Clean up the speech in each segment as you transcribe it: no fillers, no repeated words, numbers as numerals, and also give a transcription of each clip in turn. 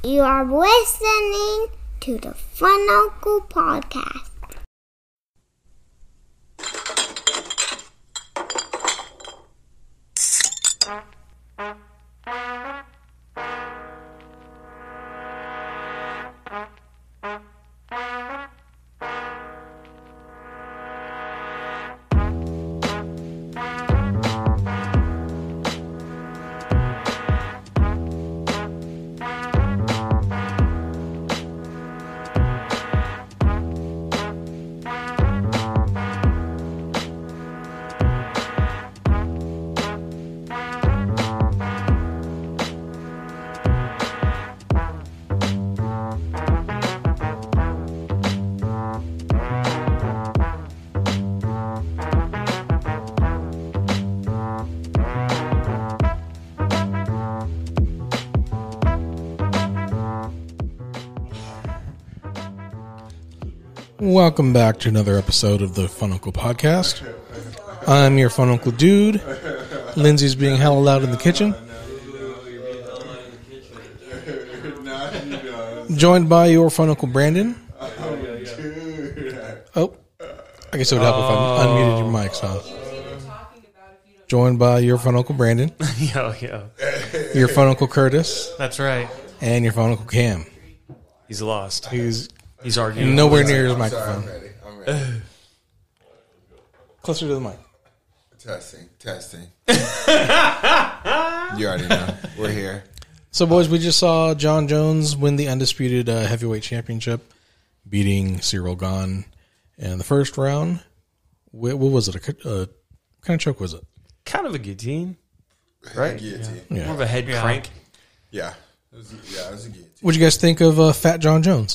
You are listening to the Fun Uncle Podcast. Welcome back to another episode of the Fun Uncle Podcast. I'm your Fun Uncle Dude. Lindsay's being hella loud in the kitchen. Joined by your Fun Uncle Brandon. Oh, I guess it would help if I unmuted your mics, huh? Joined by your Fun Uncle Brandon. Yo. Your Fun Uncle Curtis. That's right. And your Fun Uncle Cam. He's lost. He's arguing. nowhere near his microphone. Sorry, I'm ready. Closer to the mic. Testing. You already know. We're here. So, boys, we just saw Jon Jones win the undisputed heavyweight championship, beating Ciryl Gane in the first round. What was it? What kind of choke was it? Kind of a guillotine, right? Guillotine. Yeah. More of a head crank. Yeah. It was a guillotine. What'd you guys think of Fat Jon Jones?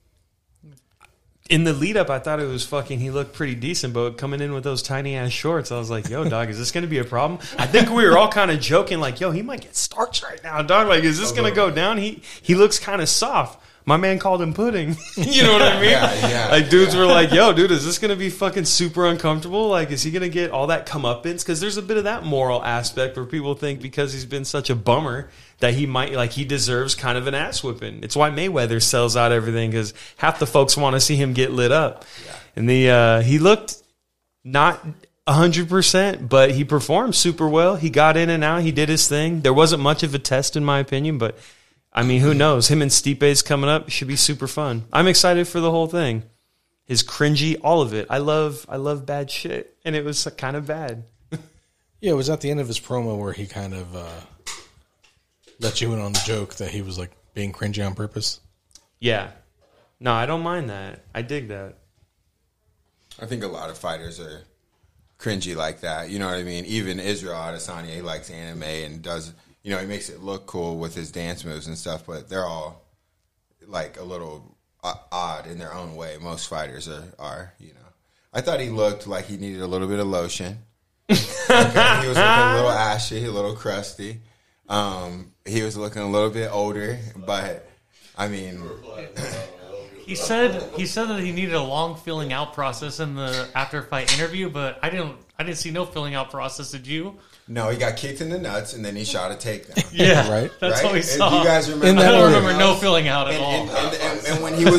In the lead up, I thought it was he looked pretty decent, but coming in with those tiny ass shorts, I was like, yo, dog, is this going to be a problem? I think we were all kind of joking, like, yo, he might get starched right now, dog. Like, is this going to go down? He looks kind of soft. My man called him pudding. You know what I mean? Yeah. Like, dudes were like, yo, dude, is this going to be fucking super uncomfortable? Like, is he going to get all that comeuppance? Because there's a bit of that moral aspect where people think because he's been such a bummer that he might, like, he deserves kind of an ass whipping. It's why Mayweather sells out everything, because half the folks want to see him get lit up. Yeah. And he looked not 100%, but he performed super well. He got in and out. He did his thing. There wasn't much of a test, in my opinion, but I mean, who knows? Him and Stipe's coming up. Should be super fun. I'm excited for the whole thing. His cringy, all of it. I love bad shit, and it was kind of bad. Yeah, it was at the end of his promo where he kind of let you in on the joke that he was like being cringy on purpose. Yeah. No, I don't mind that. I dig that. I think a lot of fighters are cringy like that. You know what I mean? Even Israel Adesanya, he likes anime and does, he makes it look cool with his dance moves and stuff, but they're all like a little odd in their own way. Most fighters are. I thought he looked like he needed a little bit of lotion. He was looking a little ashy, a little crusty. He was looking a little bit older, but I mean, he said that he needed a long filling out process in the after fight interview, but I didn't see no filling out process. Did you? no, he got kicked in the nuts and then he shot a takedown. Yeah, Right. That's right? what we saw. You guys remember? In that I don't order. remember no filling out at all. And when he was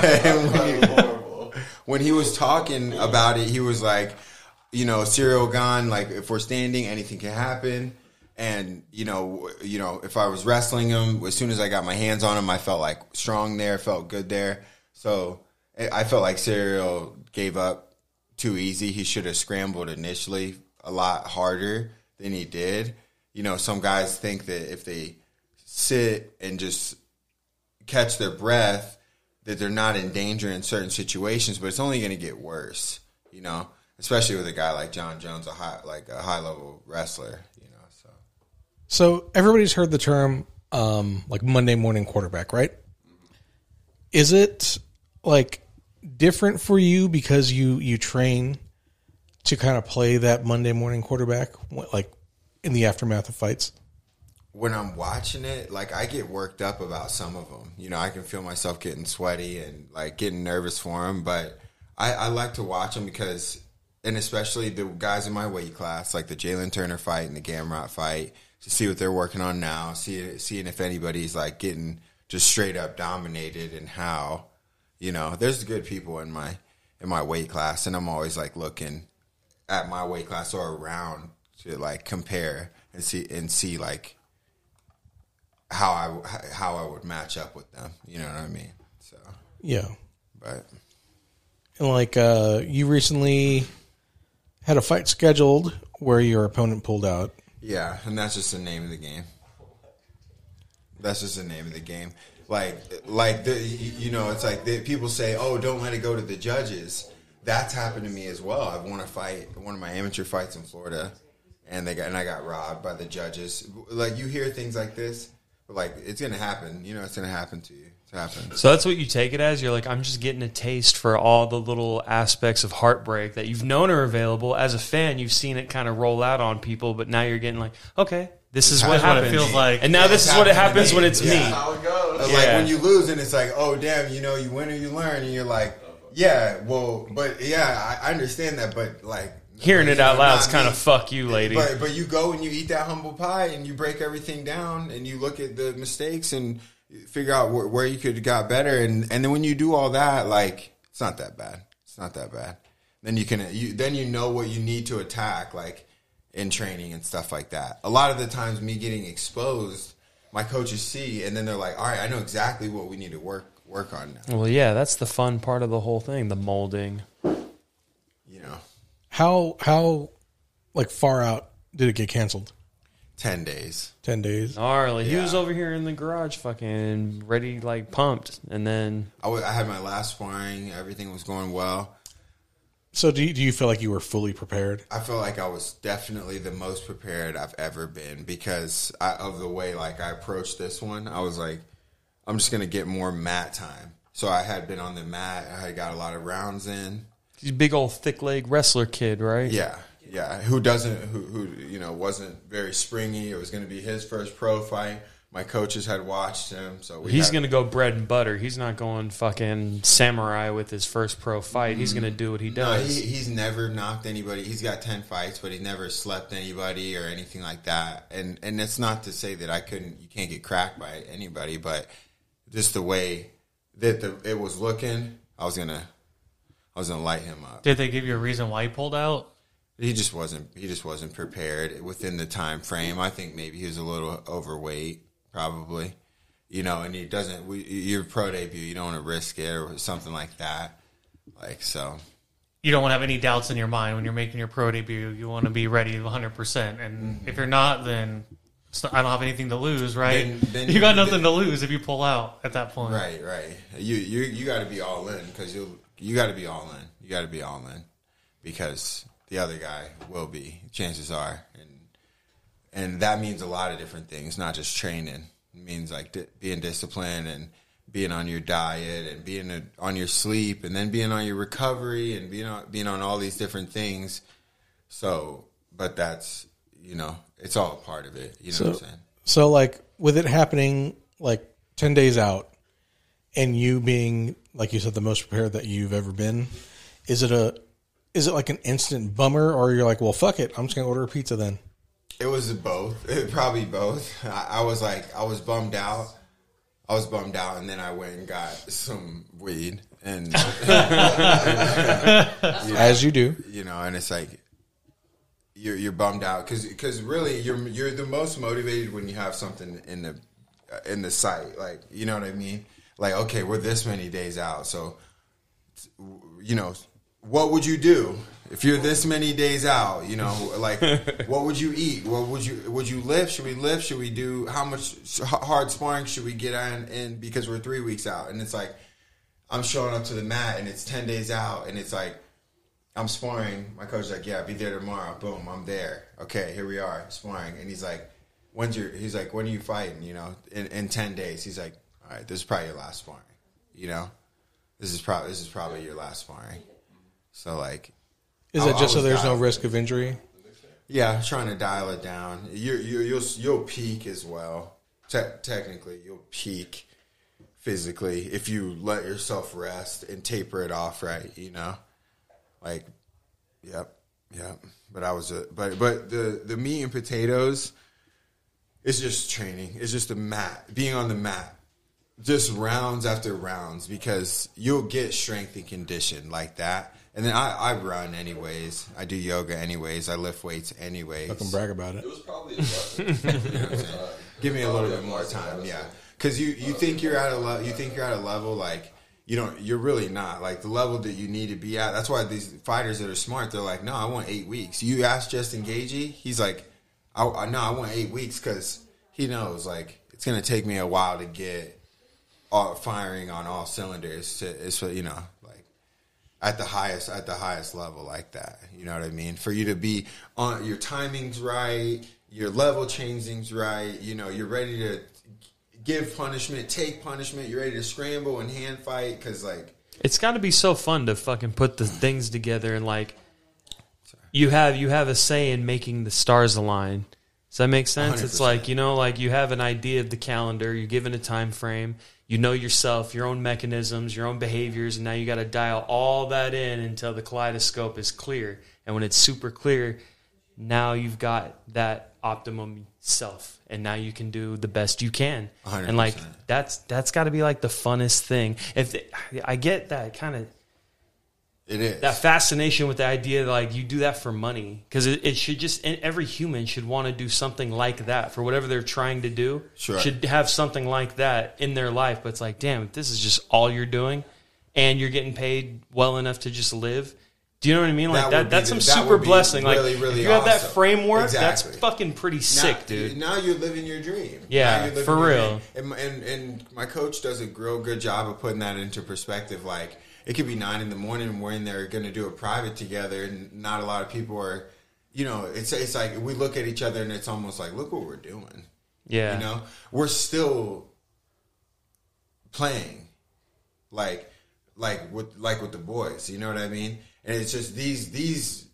when he was talking about it, he was like, Ciryl Gane, like, if we're standing, anything can happen. And, if I was wrestling him, as soon as I got my hands on him, I felt like strong there, felt good there. So I felt like Ciryl gave up too easy. He should have scrambled initially a lot harder than he did. Some guys think that if they sit and just catch their breath, that they're not in danger in certain situations, but it's only going to get worse, especially with a guy like Jon Jones, a high level wrestler, So everybody's heard the term like Monday morning quarterback, right? Is it like different for you because you train to kind of play that Monday morning quarterback, like in the aftermath of fights? When I'm watching it, like, I get worked up about some of them. I can feel myself getting sweaty and like getting nervous for them, but I like to watch them because, and especially the guys in my weight class, like the Jalen Turner fight and the Gamrot fight, to see what they're working on now, seeing if anybody's like getting just straight up dominated, and how, there's good people in my weight class, and I'm always like looking at my weight class or around to like compare and see like how I would match up with them. You know what I mean? So Yeah. but And like you recently had a fight scheduled where your opponent pulled out. yeah, and that's just the name of the game. That's just the name of the game. Like it's like people say, "Oh, don't let it go to the judges." That's happened to me as well. I've won a fight, one of my amateur fights in Florida, and I got robbed by the judges. Like, you hear things like this, but like, it's gonna happen. It's gonna happen to you. It's happened. So that's what you take it as? You're like, I'm just getting a taste for all the little aspects of heartbreak that you've known are available. As a fan, you've seen it kind of roll out on people, but now you're getting like, okay, this is what That's what it happens. feels like. And now this is what it happens when it's me. How it goes. Yeah. Like, when you lose, and it's like, oh damn, you win or you learn, and you're like, yeah, well, but yeah, I understand that, but like, Hearing it out loud is not kind me. of fuck you, lady. But you go and you eat that humble pie and you break everything down and you look at the mistakes and figure out where you could have got better, and then when you do all that, like, it's not that bad. It's not that bad. Then you know what you need to attack, like in training and stuff like that. A lot of the times, me getting exposed, my coaches see, and then they're like, all right, I know exactly what we need to work on now. Well, yeah, that's the fun part of the whole thing, the molding. How like far out did it get canceled? 10 days. 10 days. Gnarly. He Yeah. was over here in the garage fucking ready, like pumped. And then I had my last sparring. Everything was going well. So do you feel like you were fully prepared? I feel like I was definitely the most prepared I've ever been because of the way like I approached this one. I was like, I'm just going to get more mat time. So I had been on the mat. I had got a lot of rounds in. he's a big old thick leg wrestler kid, right? Yeah. Who wasn't very springy. It was going to be his first pro fight. My coaches had watched him. So He's going to go bread and butter. He's not going fucking samurai with his first pro fight. He's going to do what he No, does. he's never knocked anybody. He's got 10 fights, but he's never slept anybody or anything like that. And it's not to say that you can't get cracked by anybody, but just the way that it was looking, I was gonna light him up. Did they give you a reason why he pulled out? He just wasn't prepared within the time frame. I think maybe he was a little overweight, probably. And he doesn't. Your pro debut, you don't want to risk it or something like that. Like, so. You don't want to have any doubts in your mind when you're making your pro debut. You want to be ready 100%. And if you're not, then I don't have anything to lose, right? Then you got nothing to lose if you pull out at that point. Right. You got to be all in because you got to be all in. You got to be all in because the other guy will be. Chances are, and that means a lot of different things, not just training. It means like being disciplined and being on your diet and being on your sleep and then being on your recovery and being on all these different things. So, but that's it's all a part of it. You know what I'm saying? So, like, with it happening like 10 days out, and you being, like you said, the most prepared that you've ever been, is it like an instant bummer, or you're like, well, fuck it, I'm just gonna order a pizza then? It was both. Probably both. I was bummed out. And then I went and got some weed, and As you do. and it's like you're bummed out because really you're the most motivated when you have something in the sight, like, you know what I mean? Like, okay, we're this many days out, so what would you do if you're this many days out? Like, what would you eat? What would you lift? Should we lift? Should we do, how much hard sparring should we get in because we're 3 weeks out? And it's like, I'm showing up to the mat and it's 10 days out and it's like, I'm sparring. My coach is like, yeah, be there tomorrow. Boom, I'm there. Okay, here we are, sparring. And he's like, when are you fighting? In 10 days. He's like, all right, this is probably your last sparring. This is probably your last sparring. So, like, Is it just so there's no risk of injury? Yeah, trying to dial it down. You'll peak as well. Technically, you'll peak physically if you let yourself rest and taper it off right. Like, yep. But but the meat and potatoes is just training. It's just the mat, being on the mat. just rounds after rounds, because you'll get strength and condition like that. And then I run anyways. I do yoga anyways. I lift weights anyways. I can brag about it. It was probably a blessing. Give me a little bit more time, yeah. Because you think you're at a level like you're really not, like the level that you need to be at. That's why these fighters that are smart, they're like, no, I want 8 weeks. You ask Justin Gaethje, he's like, I want 8 weeks, because he knows like it's gonna take me a while to get firing on all cylinders. It's like at the highest level like that. You know what I mean? For you to be on your timing's right, your level changing's right. You're ready to give punishment, take punishment. You're ready to scramble and hand fight, because like it's got to be so fun to fucking put the things together, and like you have a say in making the stars align. Does that make sense? 100%. It's like, like you have an idea of the calendar, you're given a time frame, you know yourself, your own mechanisms, your own behaviors, and now you got to dial all that in until the kaleidoscope is clear. And when it's super clear, now you've got that optimum self, and now you can do the best you can. 100%. And like that's got to be like the funnest thing. I get that kind of. it is That fascination with the idea that like you do that for money, because it should just, every human should want to do something like that for whatever they're trying to do. Sure. Should have something like that in their life. But it's like, damn, if this is just all you're doing and you're getting paid well enough to just live. Do you know what I mean? Like that's some super blessing. Really, like really if you have that awesome. framework, Exactly. that's fucking pretty sick, dude. Now you're living your dream. Yeah, Now you're living for your real. dream. And my coach does a real good job of putting that into perspective. Like, it could be 9 a.m. and we're in there going to do a private together, and not a lot of people are. It's like we look at each other and it's almost like, look what we're doing. Yeah, We're still playing, like with the boys. You know what I mean? And it's just these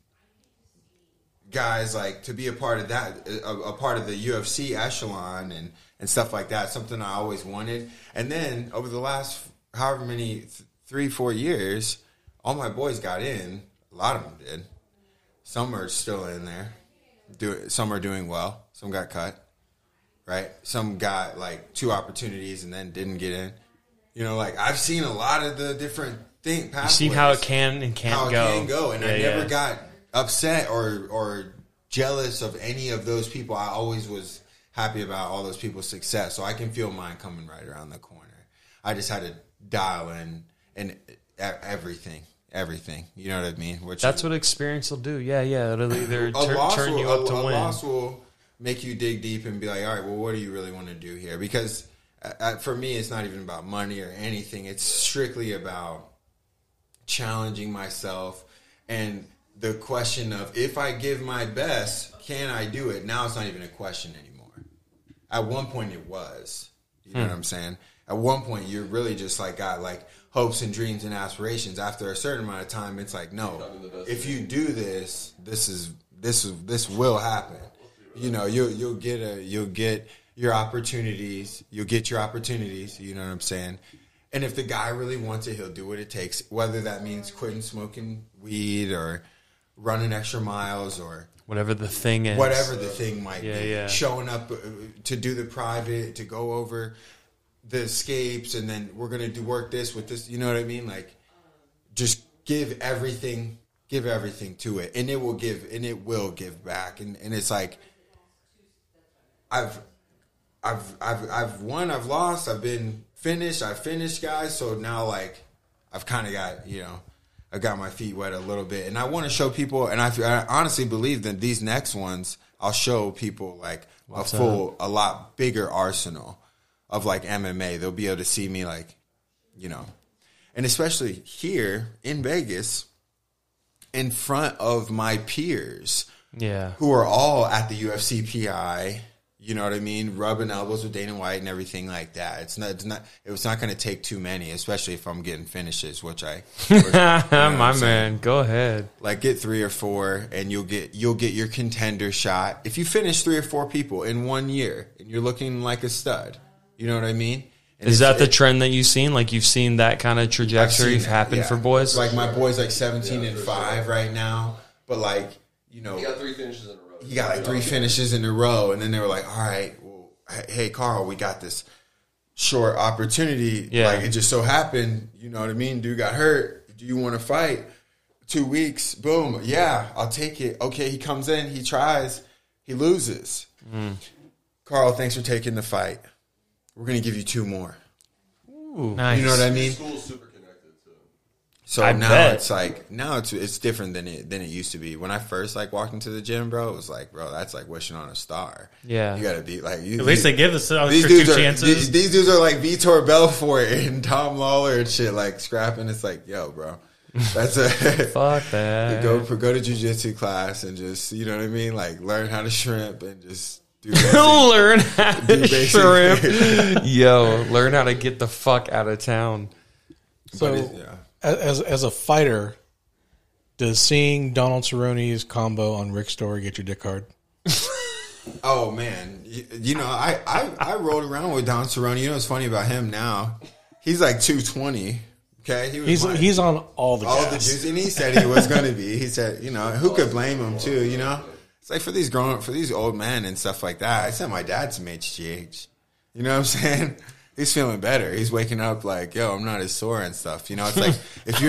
guys, like, to be a part of that, a part of the UFC echelon and stuff like that. Something I always wanted. And then over the last however many 3-4 years, all my boys got in. A lot of them did. Some are still in there. Some are doing well. Some got cut. Right? Some got like 2 opportunities and then didn't get in. Like, I've seen a lot of the different things. you've seen how it can and can't go. And I never got upset or jealous of any of those people. I always was happy about all those people's success. So I can feel mine coming right around the corner. I just had to dial in and everything. You know what I mean? That's what experience will do. Yeah. It'll either turn you up to win. A loss will make you dig deep and be like, all right, well, what do you really want to do here? Because for me, it's not even about money or anything. It's strictly about challenging myself, and the question of, if I give my best, can I do it? Now it's not even a question anymore. At one point it was. You know what I'm saying? At one point you're really just like got like hopes and dreams and aspirations. After a certain amount of time, it's like, no, if you do this, this will happen. You'll get your opportunities. You'll get your opportunities. You know what I'm saying? And if the guy really wants it, he'll do what it takes, whether that means quitting smoking weed or running extra miles or whatever the thing is. Whatever the thing might be. Yeah. Showing up to do the private, to go over the escapes, and then we're going to work this with this. You know what I mean? Like, just give everything to it, and it will give back. And it's like, I've won, I've lost, I've been finished, I've finished, guys. So now, like, I've kind of got, I've got my feet wet a little bit, and I want to show people, and I honestly believe that these next ones, I'll show people like a lot bigger arsenal of like MMA. They'll be able to see me like, and especially here in Vegas, in front of my peers, who are all at the UFC PI. You know what I mean? Rubbing elbows with Dana White and everything like that. It's not going to take too many, especially if I'm getting finishes, which my man, go ahead. Like, get 3 or 4, and you'll get your contender shot. If you finish 3 or 4 people in 1 year, and you're looking like a stud, you know what I mean? And is that the trend that you've seen? Like, you've seen that kind of trajectory happen for boys? Like, my boy's like 17-5 right now, but like, he got 3 finishes in a row. He got like 3 finishes in a row, and then they were like, all right, well, hey, Carl, we got this short opportunity. Yeah. Like, it just so happened, you know what I mean? Dude got hurt. Do you want to fight? 2 weeks. Boom. Yeah, I'll take it. Okay, he comes in. He tries. He loses. Carl, thanks for taking the fight. We're going to give you 2 more. Nice. You know what I mean? School's super connected too. So I now bet. it's like it's different than it used to be. When I first like walked into the gym, bro, it was like, bro, that's like wishing on a star. Yeah. You gotta be like, At least they give us these for dudes 2 are chances. these dudes are like Vitor Belfort and Tom Lawler and shit, like scrapping. It's like, yo, bro, that's a Fuck that. go to jiu-jitsu class and just, you know what I mean, like learn how to shrimp and just do Learn how do to basic- shrimp. Yo, learn how to get the fuck out of town. So, yeah. as a fighter, does seeing Donald Cerrone's combo on Rick Story get your dick hard? Oh man, you know, I rolled around with Don Cerrone. You know what's funny about him now? He's like 220. Okay, He's on all the all gas. the juice, and he said he was going to be. He said, you know, who could blame him too? You know, it's like for these old men and stuff like that. I sent my dad some HGH. You know what I'm saying? He's feeling better. He's waking up like, yo, I'm not as sore and stuff. You know, it's like if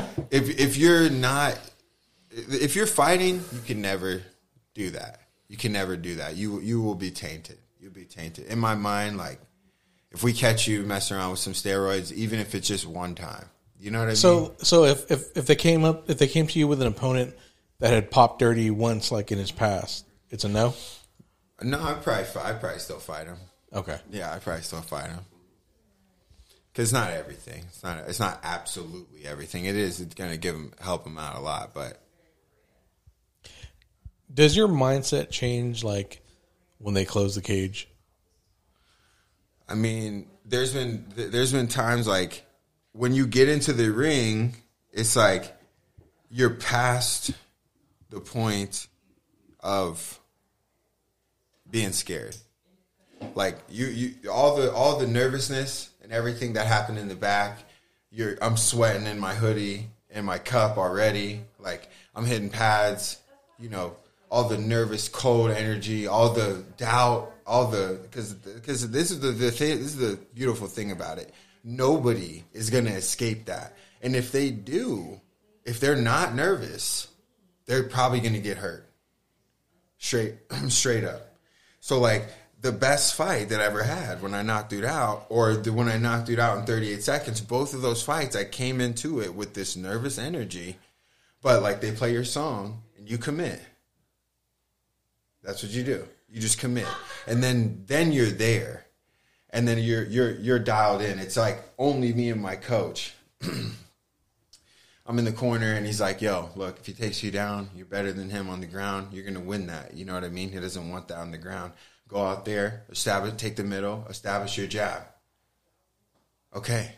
you're fighting, you can never do that. You can never do that. You will be tainted. You'll be tainted. In my mind, like, if we catch you messing around with some steroids, even if it's just one time, you know what I mean? So if they came to you with an opponent that had popped dirty once, like in his past, it's a no. No, I'd probably still fight him. Okay. Yeah, I'd probably still fight him. Because it's not everything. It's not absolutely everything. It's going to help him out a lot, but Does your mindset change like when they close the cage? I mean, there's been times like when you get into the ring, it's like you're past the point of being scared. Like you all the nervousness and everything that happened in the back, I'm sweating in my hoodie and my cup already. Like I'm hitting pads, you know, all the nervous, cold energy, all the doubt, because this is the beautiful thing about it. Nobody is gonna escape that, and if they do, if they're not nervous, they're probably gonna get hurt. Straight up. So like the best fight that I ever had when I knocked dude out, when I knocked dude out in 38 seconds, both of those fights I came into it with this nervous energy, but like they play your song and you commit. That's what you do. You just commit, and then you're there, and then you're dialed in. It's like only me and my coach. I'm in the corner, and he's like, "Yo, look, if he takes you down, you're better than him on the ground. You're gonna win that. You know what I mean? He doesn't want that on the ground. Go out there, take the middle, establish your jab. Okay.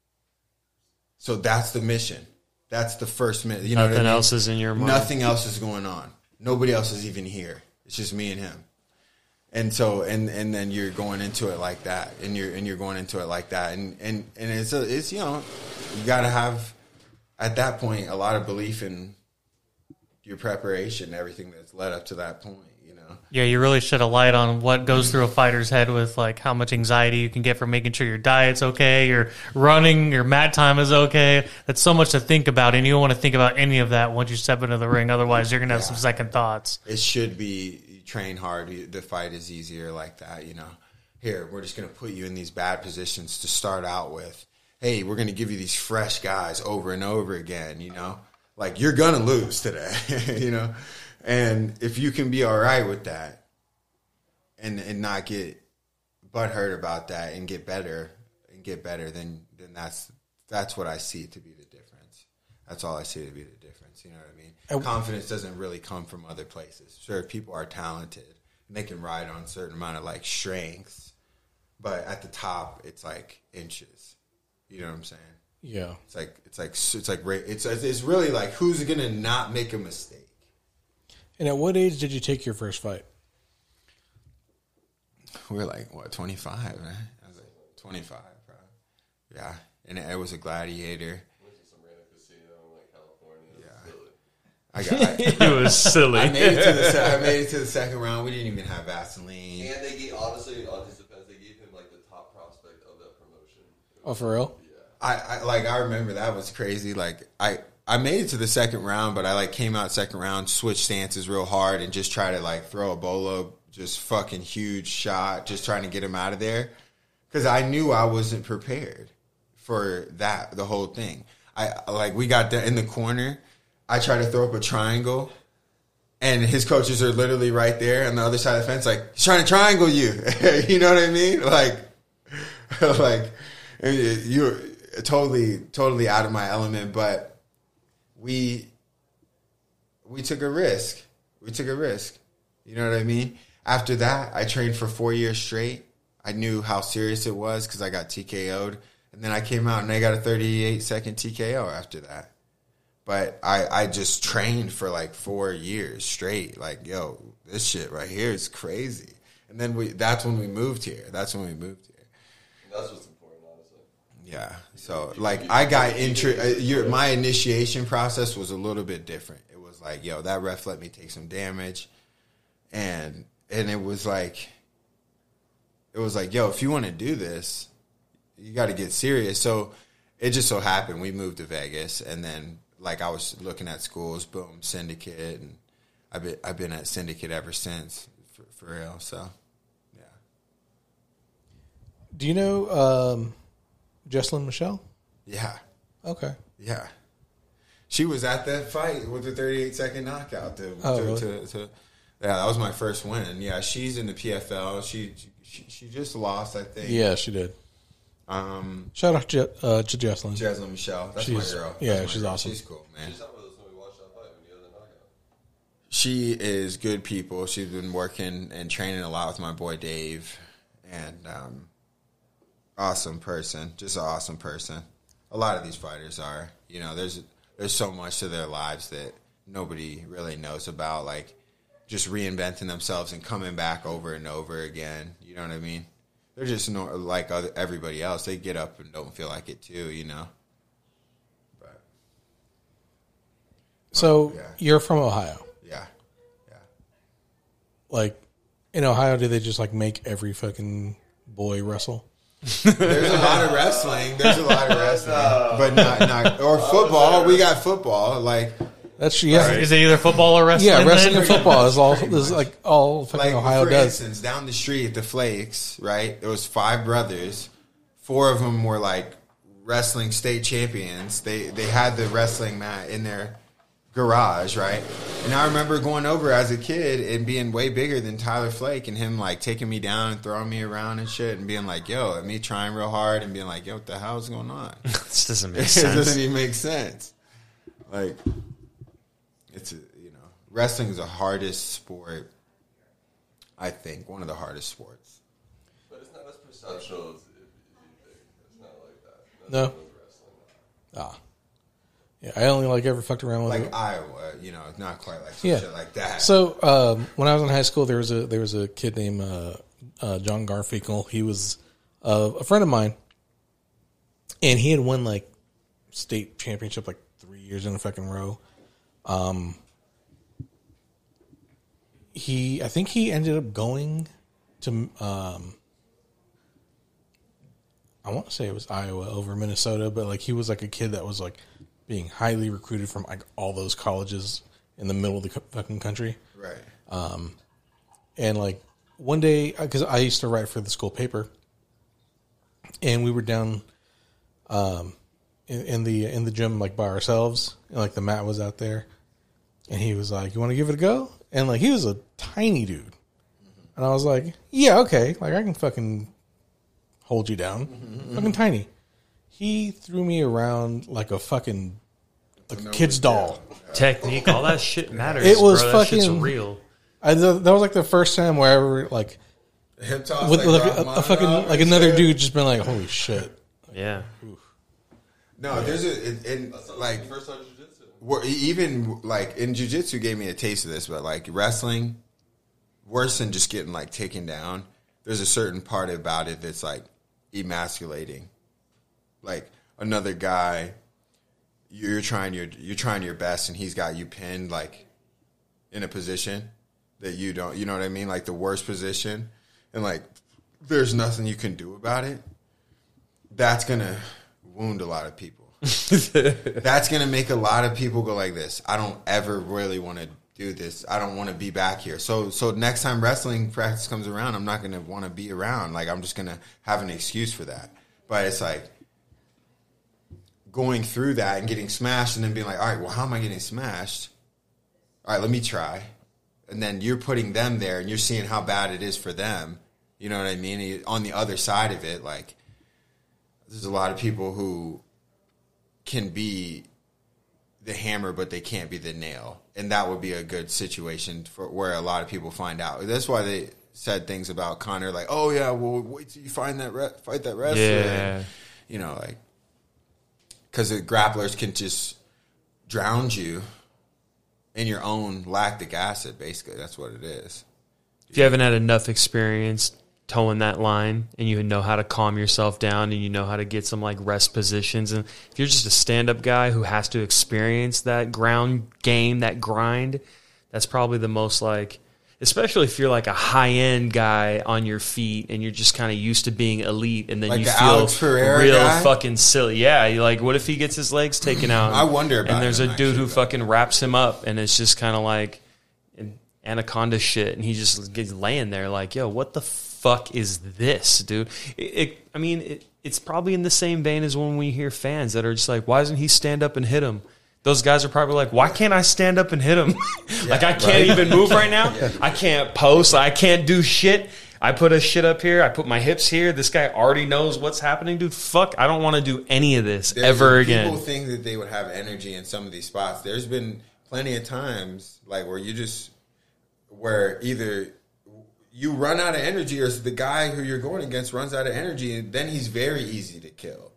So that's the mission. That's the first minute. You know Nothing what I mean? else is in your mind. Nothing else is going on. Nobody else is even here. It's just me and him. And so and then you're going into it like that, and you're going into it like that, and it's you know, you got to have at that point a lot of belief in your preparation, everything that's led up to that point. You know. Yeah, you really shed a light on what goes through a fighter's head with like how much anxiety you can get from making sure your diet's okay, your running, your mat time is okay. That's so much to think about, and you don't want to think about any of that once you step into the ring. Otherwise, you're gonna have some second thoughts. It should be train hard. The fight is easier like that, you know. Here, we're just going to put you in these bad positions to start out with. Hey, we're going to give you these fresh guys over and over again, you know. Like, you're going to lose today, you know. And if you can be all right with that and not get butthurt about that and get better, then that's what I see to be the difference. That's all I see to be the difference, you know what I mean? Confidence doesn't really come from other places. Sure, people are talented and they can ride on a certain amount of like strengths, but at the top, it's like inches. You know what I'm saying? Yeah. It's really like who's gonna not make a mistake. And at what age did you take your first fight? We were like, what, 25, right? I was like 25, probably. Yeah, and it was a gladiator. It was silly. I made it to the second round. We didn't even have Vaseline. And they gave, honestly, it depends. They gave him like the top prospect of the Oh, for real? I remember that was crazy. Like I made it to the second round, but I like came out second round, switched stances real hard, and just try to like throw a bolo, just fucking huge shot, just trying to get him out of there, because I knew I wasn't prepared for that, the whole thing. We got in the corner. I tried to throw up a triangle, and his coaches are literally right there on the other side of the fence, like, he's trying to triangle you. You know what I mean? Like you're totally out of my element, but we took a risk. We took a risk. You know what I mean? After that, I trained for 4 years straight. I knew how serious it was because I got TKO'd. And then I came out and I got a 38-second TKO after that. But I just trained for like 4 years straight. Like, yo, this shit right here is crazy. And then that's when we moved here. That's when we moved here. That's what's important, honestly. Yeah. So, like, I got my initiation process was a little bit different. It was like, yo, that ref let me take some damage. And it was like, yo, if you want to do this, you got to get serious. So it just so happened we moved to Vegas, and then like I was looking at schools, boom, Syndicate, and I've been at Syndicate ever since, for real. So yeah. Do you know Jesselyn Michelle? Yeah. Okay. Yeah. She was at that fight with the 38-second knockout. Really? Yeah, that was my first win. Yeah, she's in the PFL. She just lost, I think. Yeah, she did. Shout out to Jesselyn. Jesselyn Michelle. That's my girl. Yeah, she's awesome. She's cool, man. She's not with us when we watched that fight when you had the knockout. She is good people. She's been working and training a lot with my boy Dave. And awesome person. Just an awesome person. A lot of these fighters are. You know, there's so much to their lives that nobody really knows about. Like, just reinventing themselves and coming back over and over again. You know what I mean? They're just like everybody else. They get up and don't feel like it too, you know? But, so yeah. You're from Ohio. Yeah. Like, in Ohio, do they just like make every fucking boy wrestle? There's a lot of wrestling. But not or football. We got football. Like, That's yeah. Is it either football or wrestling? Yeah, wrestling then? and football is like all fucking Ohio for does. instance, down the street at the Flakes, right? There was 5 brothers. 4 of them were like wrestling state champions. They had the wrestling mat in their garage, right? And I remember going over as a kid and being way bigger than Tyler Flake, and him like taking me down and throwing me around and shit, and being like, "Yo," and me trying real hard and being like, "Yo, what the hell is going on?" This doesn't make It sense. doesn't even make sense. Like, wrestling is the hardest sport. I think one of the hardest sports. But it's not as perceptual as you think. It's not like that. No. Yeah, I only like ever fucked around with Like it. Iowa, not quite like some shit like that. So when I was in high school, there was a kid named John Garfinkel. He was a friend of mine, and he had won like state championship like 3 years in a fucking row. I think he ended up going to I want to say it was Iowa over Minnesota, but like he was like a kid that was like being highly recruited from like all those colleges in the middle of the fucking country. Right. And like one day, because I used to write for the school paper, and we were down in the gym like by ourselves, and like the mat was out there, and he was like, "You want to give it a go?" And like he was a tiny dude, and I was like, "Yeah, okay, like I can fucking hold you down, fucking tiny." He threw me around like a fucking kid's doll. Technique, all that shit matters. It was bro. That shit's fucking real. That was like the first time where I ever like Hip toss, with like, like rock a fucking mono like and another shit. dude just been like, "Holy shit!" Yeah. No, there's like First time jiu-jitsu. even like in jiu-jitsu gave me a taste of this, but like wrestling, worse than just getting like taken down. There's a certain part about it that's like emasculating. Like another guy, you're trying your best, and he's got you pinned like in a position that you don't. You know what I mean? Like the worst position, and like there's nothing you can do about it. that's going to wound a lot of people. That's going to make a lot of people go like this. I don't ever really want to do this. I don't want to be back here. So next time wrestling practice comes around, I'm not going to want to be around. Like, I'm just going to have an excuse for that. But it's like going through that and getting smashed and then being like, all right, well, how am I getting smashed? All right, let me try. And then you're putting them there and you're seeing how bad it is for them. You know what I mean? On the other side of it, like, there's a lot of people who can be the hammer, but they can't be the nail. And that would be a good situation for where a lot of people find out. That's why they said things about Conor, like, oh, yeah, well, wait till you fight that wrestler. Yeah. And, you know, like, because the grapplers can just drown you in your own lactic acid, basically. That's what it is. If you haven't had enough experience towing that line and you know how to calm yourself down and you know how to get some like rest positions, and if you're just a stand-up guy who has to experience that ground game, that grind, that's probably the most like, especially if you're like a high-end guy on your feet and you're just kind of used to being elite and then Like you the feel Alex Pereira real guy? fucking silly. Yeah, you're like, what if he gets his legs taken out? I wonder about And there's him, a dude who actually, fucking wraps him up and it's just kind of like anaconda shit, and he just gets laying there like, yo, what the fuck is this, dude? It's probably in the same vein as when we hear fans that are just like, why doesn't he stand up and hit him? Those guys are probably like, why can't I stand up and hit him? Like, I can't even move right now. I can't post. I can't do shit. I put a shit up here. I put my hips here. This guy already knows what's happening. Dude, fuck. I don't want to do any of this ever again. People think that they would have energy in some of these spots. There's been plenty of times like where either you run out of energy or the guy who you're going against runs out of energy, and then he's very easy to kill.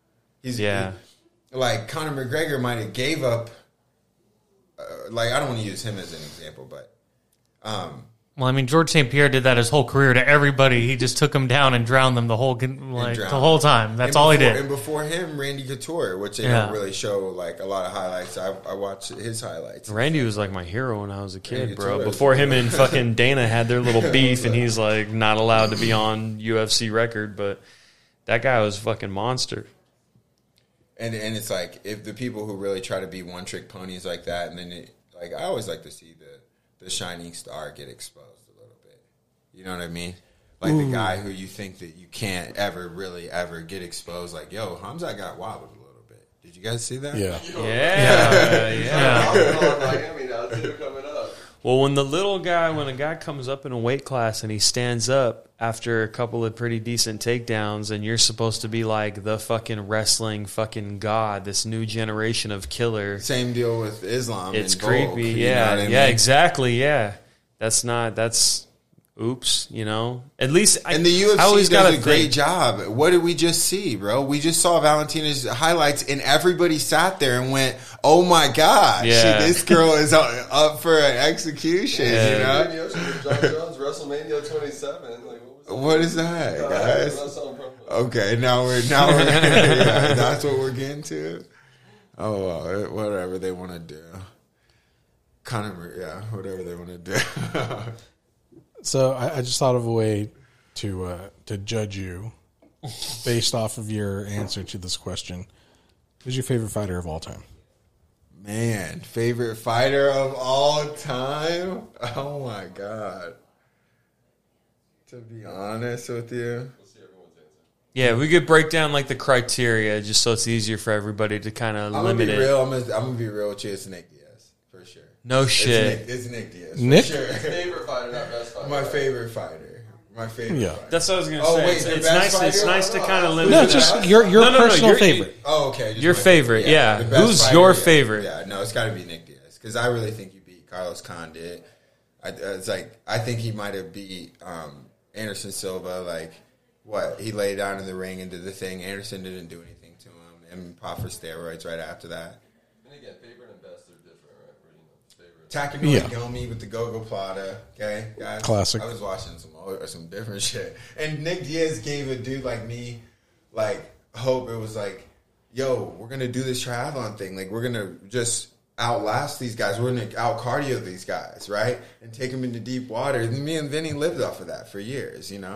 Like Conor McGregor might have gave up. Like, I don't want to use him as an example, but Well, I mean, George St. Pierre did that his whole career to everybody. He just took them down and drowned them the whole time. That's all he did. And before him, Randy Couture, which they don't really show like a lot of highlights. I watched his highlights. Randy was like my hero when I was a kid, Randy bro. Couture. Before him and fucking Dana had their little beef, and he's like not allowed to be on UFC record, but that guy was a fucking monster. And it's like, if the people who really try to be one trick ponies like that, and then I always like to see the shining star get exposed a little bit. You know what I mean? Like the guy who you think that you can't ever really ever get exposed. Like, yo, Hamza got wobbled a little bit. Did you guys see that? Yeah. Yeah. I'm on Miami now too, coming up. Well, when a guy comes up in a weight class and he stands up after a couple of pretty decent takedowns, and you're supposed to be like the fucking wrestling fucking god, this new generation of killer. Same deal with Islam. It's and Volk, creepy. you know what I mean? Yeah, exactly. Yeah. That's oops, you know. At least And the UFC does a great job. What did we just see, bro? We just saw Valentina's highlights, and everybody sat there and went, "Oh my gosh, Yeah. this girl is up for an execution." Yeah. You know, Randy Orton with John Jones, WrestleMania 27. Like, what is that, guys? That's on purpose. Okay, now we're yeah, that's what we're getting to. Oh, well, whatever they want to do. Whatever they want to do. So I just thought of a way to judge you based off of your answer to this question. Who's your favorite fighter of all time? Man, favorite fighter of all time? Oh my God. To be honest with you. Yeah, we could break down like the criteria just so it's easier for everybody to kind of I'm gonna limit be it. real. I'm gonna be real with you. It's Nick Diaz for sure. No shit. It's Nick Diaz. Nick? For sure. Favorite fighter, not best fighter. My favorite fighter. My favorite. Yeah. Fighter. That's what I was gonna Oh, say. wait, It's, your it's best nice. fighter? It's nice to kind of limit. No, it just out. your No, personal you're- favorite. Oh, okay. Just Your my favorite, yeah. The best Who's fighter, your yeah. favorite? Yeah, no, it's got to be Nick Diaz because I really think he beat Carlos Condit. It's like I think he might have beat Anderson Silva. Like what he laid down in the ring and did the thing. Anderson didn't do anything to him and popped for steroids right after that. And again, favorite and best are different, right? Favorite. Takanori Yeah. Gomi with the Gogo Plata. Okay, guys. Classic. I was watching some different shit. And Nick Diaz gave a dude like me, like, hope. It was like, yo, we're going to do this triathlon thing. Like, we're going to just outlast these guys. We're going to out-cardio these guys, right? And take them into deep water. And me and Vinny lived off of that for years, you know?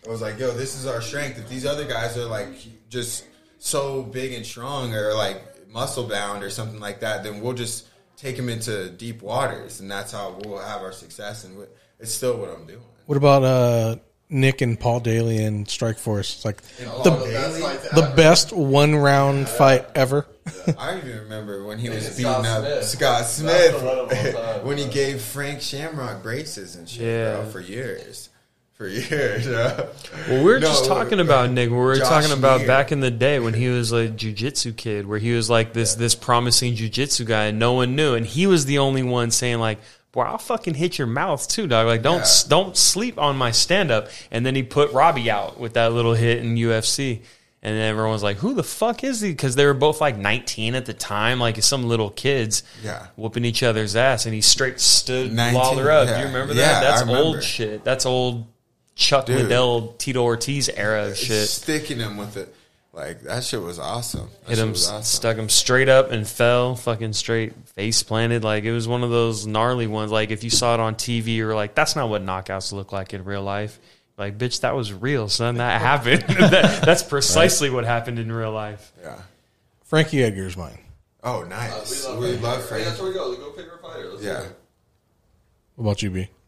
I was like, yo, this is our strength. If these other guys are like just so big and strong or like muscle bound or something like that, then we'll just take them into deep waters, and that's how we'll have our success. And it's still what I'm doing. What about Nick and Paul Daly in Strikeforce? It's like the best 1-round fight ever. I even remember when he was beating up Scott Smith when he gave Frank Shamrock braces and shit, bro, for years. Well, we're just talking about Nick. We were talking about back in the day when he was a jiu-jitsu kid, where he was like this promising jiu-jitsu guy, and no one knew, and he was the only one saying like, "Boy, I'll fucking hit your mouth too, dog. Like, don't sleep on my stand-up." And then he put Robbie out with that little hit in UFC. And then everyone was like, who the fuck is he? Because they were both like 19 at the time, like some little kids whooping each other's ass. And he straight stood Lawler up. Do you remember that? Yeah, That's old shit. That's old Chuck Liddell, Tito Ortiz era shit. Sticking him with it. Like, that shit was awesome. Hit him, stuck him straight up and fell, fucking straight face planted. Like, it was one of those gnarly ones. Like, if you saw it on TV, you were like, that's not what knockouts look like in real life. Like, bitch, that was real, son. That happened. That's precisely what happened in real life. Yeah. Frankie Edgar's mine. Oh, nice. We love Frankie. That's where we go. Go favorite fighter. Let's Yeah. do it. What about you, B?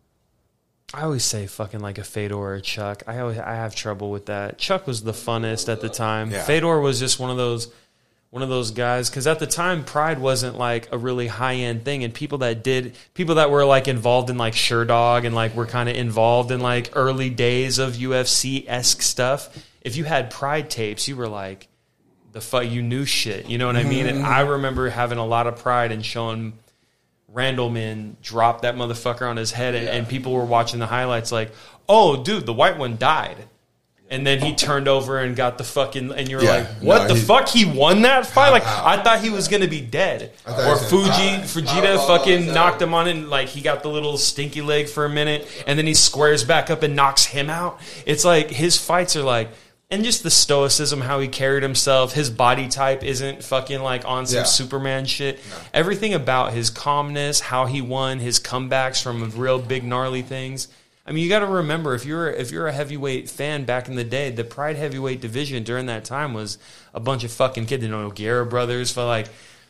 I always say fucking like a Fedor or a Chuck. I have trouble with that. Chuck was the funnest at the time. Yeah. Fedor was just one of those guys, because at the time Pride wasn't like a really high end thing, and people that were like involved in like Sherdog and like were kind of involved in like early days of UFC-esque stuff. If you had Pride tapes, you were like you knew shit. You know what I mean? And I remember having a lot of pride and showing Randleman drop that motherfucker on his head, and people were watching the highlights like, oh, dude, the white one died. And then he turned over and got the fucking, and you're like, what the fuck? He won that fight? Like, I thought he was going to be dead. Or Fujita fucking knocked him on it, and like he got the little stinky leg for a minute, and then he squares back up and knocks him out. It's like his fights are like, and just the stoicism, how he carried himself, his body type isn't fucking like on some Superman shit. No. Everything about his calmness, how he won, his comebacks from real big gnarly things. I mean, you got to remember, if you're a heavyweight fan back in the day, the Pride heavyweight division during that time was a bunch of fucking kids. You know, Guerra brothers for like.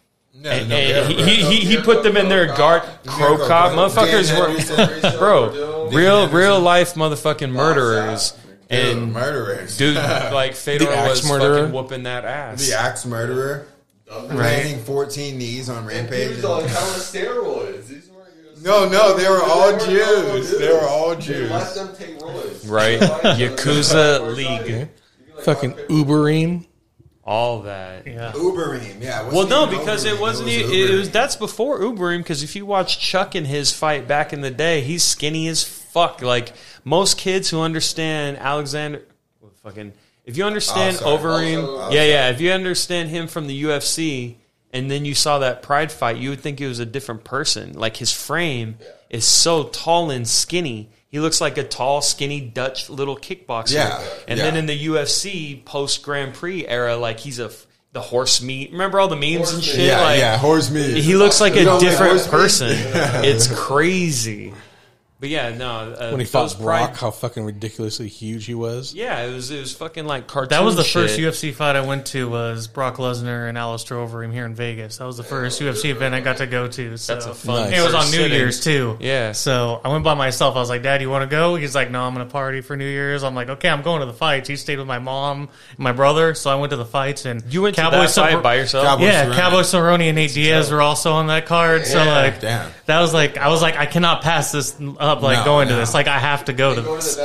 He put them in their guard. Crow Cop motherfuckers were, bro, real life motherfucking murderers. And murderers. Dude, like Fedor was fucking whooping that ass. The axe murderer. Landing 14 knees on Rampage. He was on steroids. These weren't No, they were all Jews. They were all Jews. Let them take roids. Right. Yakuza League. Fucking Uberim. All that. Yeah. Uberim, yeah. Well, no, because it wasn't. It was that's before Uberim. Because if you watch Chuck in his fight back in the day, he's skinny as fuck. Like most kids who understand Alexander, if you understand Overeem, if you understand him from the UFC, and then you saw that Pride fight, you would think he was a different person. Like his frame is so tall and skinny. He looks like a tall, skinny Dutch little kickboxer. Yeah. And then in the UFC post Grand Prix era, like he's the horse meat. Remember all the memes and shit? Yeah, horse meat. He looks like a different person. It's crazy. But yeah, no. When he fought Brock, how fucking ridiculously huge he was. Yeah, it was fucking like cartoon. That was the shit. first UFC fight I went to, was Brock Lesnar and Alistair Overeem here in Vegas. That was the first UFC event I got to go to. So. That's a fun. It was on New Year's too. Yeah. So I went by myself. I was like, "Dad, you want to go?" He's like, "No, I'm going to party for New Year's." I'm like, "Okay, I'm going to the fights." He stayed with my mom and my brother, so I went to the fights. And you went to that fight by yourself? Cowboy Cerrone and Nate Diaz were also on that card. So like, that was like, I was like, I cannot pass this up. Like going to this. Like I have to go to this.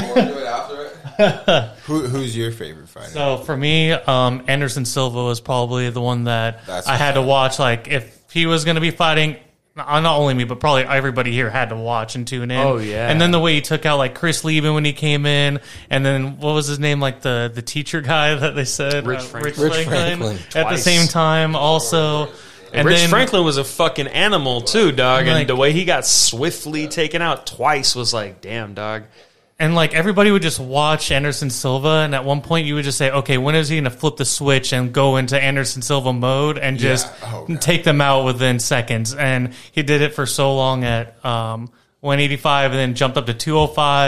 Who's your favorite fighter? So for me, Anderson Silva was probably the one that I had to watch. Like if he was going to be fighting, not only me, but probably everybody here had to watch and tune in. Oh yeah! And then the way he took out like Chris Lieben when he came in, and then what was his name? Like the teacher guy that they said, Rich Franklin. At the same time, also. And Rich Franklin was a fucking animal too, dog. And the way he got swiftly taken out twice was like, damn, dog. And like everybody would just watch Anderson Silva, and at one point you would just say, okay, when is he going to flip the switch and go into Anderson Silva mode and just take them out within seconds? And he did it for so long at 185, and then jumped up to 205,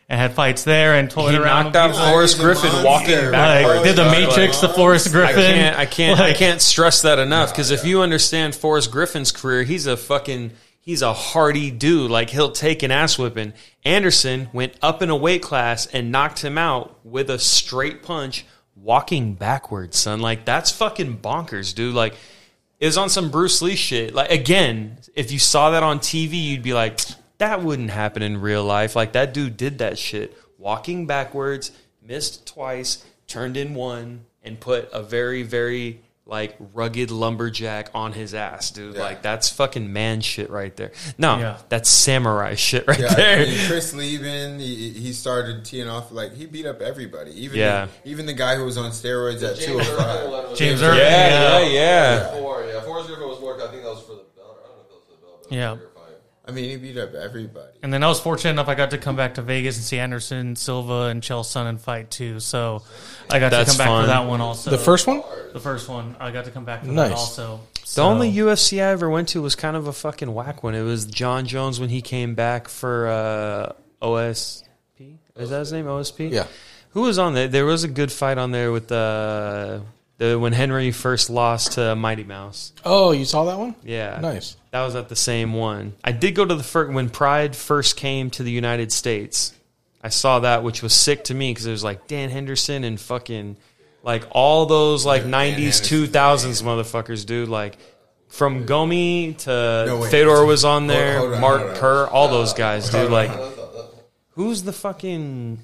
and had fights there and toyed He around. knocked out people. Forrest He's a Griffin monster. walking Like, backwards. Did the Matrix, the Forrest Griffin? I can't stress that enough, because if you understand Forrest Griffin's career, he's a hardy dude. Like, he'll take an ass whipping. Anderson went up in a weight class and knocked him out with a straight punch, walking backwards, son. Like, that's fucking bonkers, dude. Like, it was on some Bruce Lee shit. Like, again, if you saw that on TV, you'd be like, that wouldn't happen in real life. Like, that dude did that shit. Walking backwards, missed twice, turned in one, and put a very, very, like, rugged lumberjack on his ass, dude. Yeah. Like, that's fucking man shit right there. No, Yeah. that's samurai shit right Yeah, there. and Chris Levin, he started teeing off, like, he beat up everybody. Even the guy who was on steroids at James 205. Irvin was James there Irvin. Yeah. before. Yeah, Forrest Griffin was more. I think that was for the belt. I don't know if that was for the belt. But Yeah. it was a bigger fight. I mean, he beat up everybody. And then I was fortunate enough I got to come back to Vegas and see Anderson Silva and Chael Sonnen fight too. So I got That's to come back fun. for that one also. The first one? The first one. I got to come back for Nice. that also. The only UFC I ever went to was kind of a fucking whack one. It was John Jones when he came back for OSP. Is that his name? OSP? Yeah. Who was on there? There was a good fight on there with when Henry first lost to Mighty Mouse. Oh, you saw that one? Yeah. Nice. That was at the same one. I did go to the first, when Pride first came to the United States. I saw that, which was sick to me because it was like Dan Henderson and fucking like all those like 90s, 2000s motherfuckers, dude. Like from Gomi to Fedor was on there, Hold on, Mark hold on. Kerr, all those guys, dude. Like, who's the fucking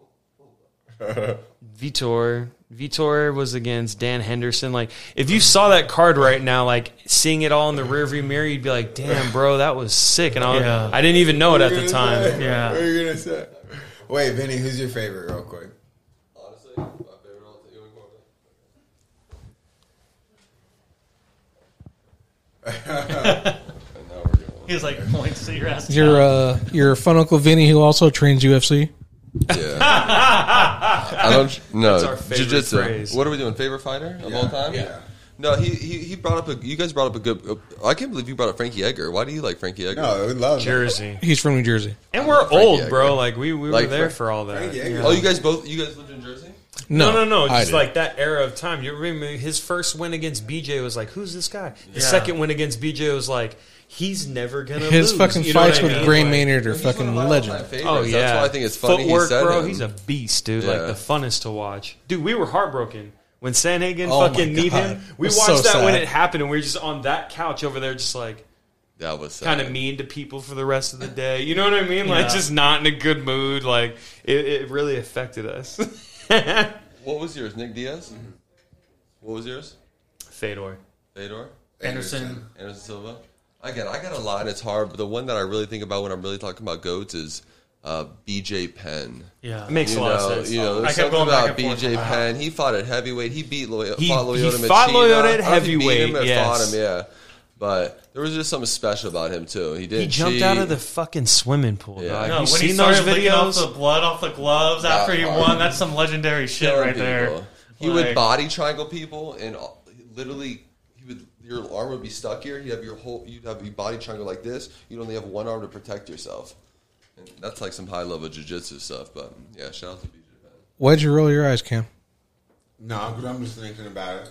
Vitor? Vitor was against Dan Henderson. Like, if you saw that card right now, like seeing it all in the rearview mirror, you'd be like, "Damn, bro, that was sick." And I didn't even know it at the time. Yeah. What are you gonna say? Wait, Vinny, who's your favorite, real quick? Honestly, my favorite all time. He was like points to your ass. Your fun Uncle Vinny who also trains UFC. Yeah. I don't know. That's our favorite Jiu-jitsu. phrase. What are we doing? Favorite fighter of all time? Yeah. No, he brought up you guys brought up a good. I can't believe you brought up Frankie Edgar. Why do you like Frankie Edgar? No, we love him. Jersey. He's from New Jersey. And we're Frankie old, Edgar. bro. Like we were Like there for all that. Frankie Edgar. Oh, you guys lived in Jersey? No. I Just did. like that era of time. You remember his first win against BJ was like, who's this guy? The Yeah. second win against BJ was like, he's never gonna His lose. fucking You know fights what I with mean? Gray Like, Maynard are He's one fucking of my legend. all-time favorites. Oh yeah, That's why I think it's funny. Footwork, he said bro. him. He's a beast, dude. Yeah. Like the funnest to watch. Dude, we were heartbroken when Sanhagen Oh my fucking kneed God. him. We It was watched so that when sad. it happened, and we were just on that couch over there, just like That was sad. kind of mean to people for the rest of the day. You know what I mean? Like Yeah. just not in a good mood. Like it really affected us. What was yours? Nick Diaz? What was yours? Fedor. Fedor? Anderson. Anderson Silva? Again, I got a lot. It's hard, but the one that I really think about when I'm really talking about GOATs is BJ Penn. Yeah. It makes a lot of sense. There's I kept something going back about and forth BJ on Penn. He fought at heavyweight. He beat Lyoto He Machida. fought I don't know Lyoto at if he beat heavyweight, him or yes. fought him, yeah. But there was just something special about him too. He didn't He jumped cheat. out of the fucking swimming pool, Yeah. dog. No, You when seen he those started licking off videos? the blood off the gloves after he hard. won, that's some legendary shit Killing right there. people. He would Like- body triangle people, and literally, your arm would be stuck here. You'd have your body triangle like this. You'd only have one arm to protect yourself. And that's like some high level jiu-jitsu stuff. But yeah, shout out to BJ Penn. Why'd you roll your eyes, Cam? No, but I'm just thinking about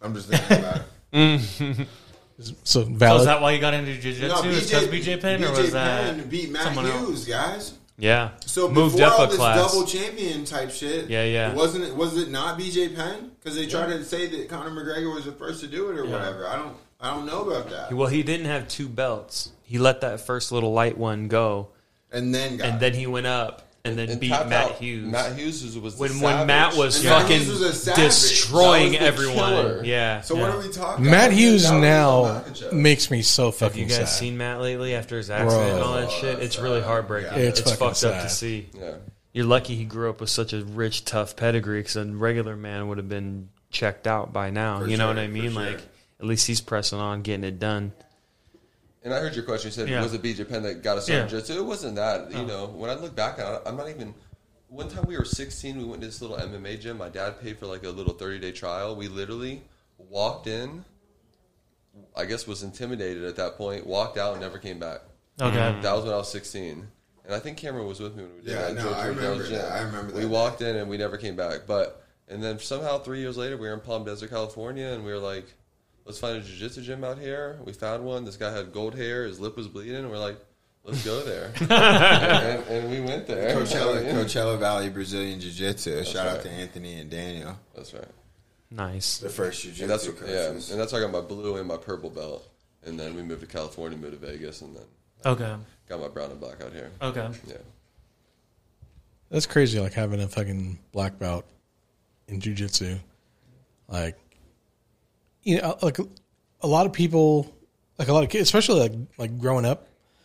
it. So So valid. is that why you got into jiu-jitsu? Is because BJ Penn, or was that Penn beat Matt someone else? Hughes, guys? Yeah. So moved before up all a this class. double champion type shit, Yeah. was it not BJ Penn? Because they tried to say that Conor McGregor was the first to do it or whatever. I don't know about that. Well, he didn't have two belts. He let that first little light one go, And then got and then he went up and then beat tapped Matt out. Hughes. Matt Hughes was the when savage. Matt was And Matt fucking Hughes was a savage. destroying That was the everyone. killer. Yeah. So what are we talking? Matt about? Hughes That was now Makachev. makes me so Have fucking you guys sad. seen Matt lately after his accident and all that shit? It's really heartbreaking. Yeah. It's It's fucking fucked up sad. to see. Yeah. You're lucky he grew up with such a rich, tough pedigree, because a regular man would have been checked out by now. For You know sure, what I mean? for sure. Like, at least he's pressing on, getting it done. And I heard your question. You said, Yeah. was it BJ Penn that got us started in Yeah. jiu-jitsu? It wasn't that. You know, when I look back on it, I'm not even... One time we were 16, we went to this little MMA gym. My dad paid for like a little 30-day trial. We literally walked in, I guess was intimidated at that point, walked out and never came back. Okay. That was when I was 16. And I think Cameron was with me when we did Yeah, that. no, George I remember Jones gym. that. I remember that. We walked in and we never came back. And then somehow 3 years later, we were in Palm Desert, California, and we were like, let's find a jiu-jitsu gym out here. We found one. This guy had gold hair. His lip was bleeding. And we're like, let's go there. and we went there. Coachella Valley Brazilian Jiu-Jitsu. Shout out right. to Anthony and Daniel. That's right. Nice. The first And Jiu-Jitsu coaches. and that's how I got my blue and my purple belt. And then we moved to California, moved to Vegas, and then Okay. got my brown and black out here. Okay. Yeah. That's crazy, like having a fucking black belt in jiu-jitsu. Like, you know, like a lot of people, like a lot of kids, especially like growing up,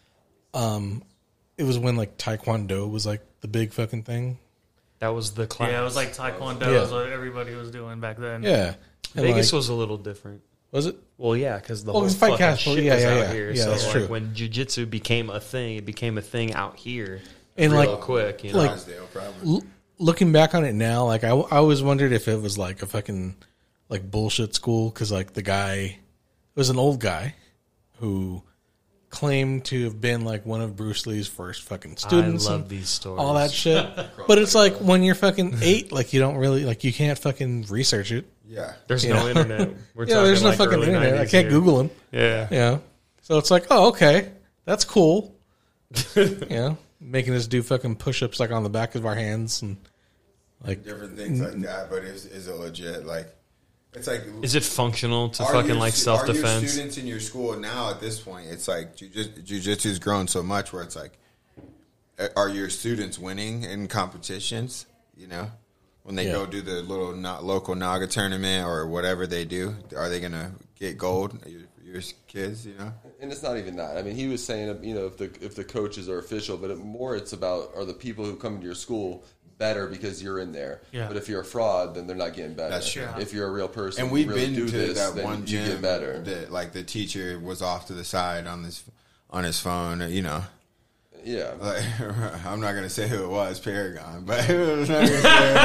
it was when like Taekwondo was like the big fucking thing. That was the class. Yeah, it was like Taekwondo Yeah. is what everybody was doing back then. Yeah. And Vegas like, was a little different. was it? Well, yeah, because the Well, whole it's Fight fucking Castle. shit Yeah, was yeah, out yeah. here. Yeah, so that's like, true. when jiu-jitsu became a thing, it became a thing out here And real like quick. You know? like- Clydesdale, probably. looking back on it now, like I always wondered if it was like a fucking like bullshit school because like the guy, it was an old guy who claimed to have been like one of Bruce Lee's first fucking students. I love and these stories. all that shit. But it's like when you're fucking 8, like you don't really like you can't fucking research it. Yeah. There's You no know? internet. We're Yeah, talking there's no like fucking early internet. I 90s can't here. Google him. Yeah. Yeah. So it's like, oh, okay, that's cool. You know, making us do fucking push-ups like on the back of our hands and like Different things like that, but is it legit? Like, it's like, Is it functional to are fucking your like stu- Are your self-defense? students in your school now at this point? It's like jiu-jitsu's grown so much where it's like, are your students winning in competitions? You know, when they Yeah. go do the little local Naga tournament or whatever they do, are they gonna get gold? Your kids, you know. And it's not even that. I mean, he was saying, you know, if the coaches are official, but it's about are the people who come to your school better because you're in there. Yeah. But if you're a fraud, then they're not getting better. That's true. If you're a real person, And we've really been do to this, that then one you gym get better. that like the teacher was off to the side on his phone, you know. Yeah. Like, I'm not gonna say who it was, Paragon, but it was not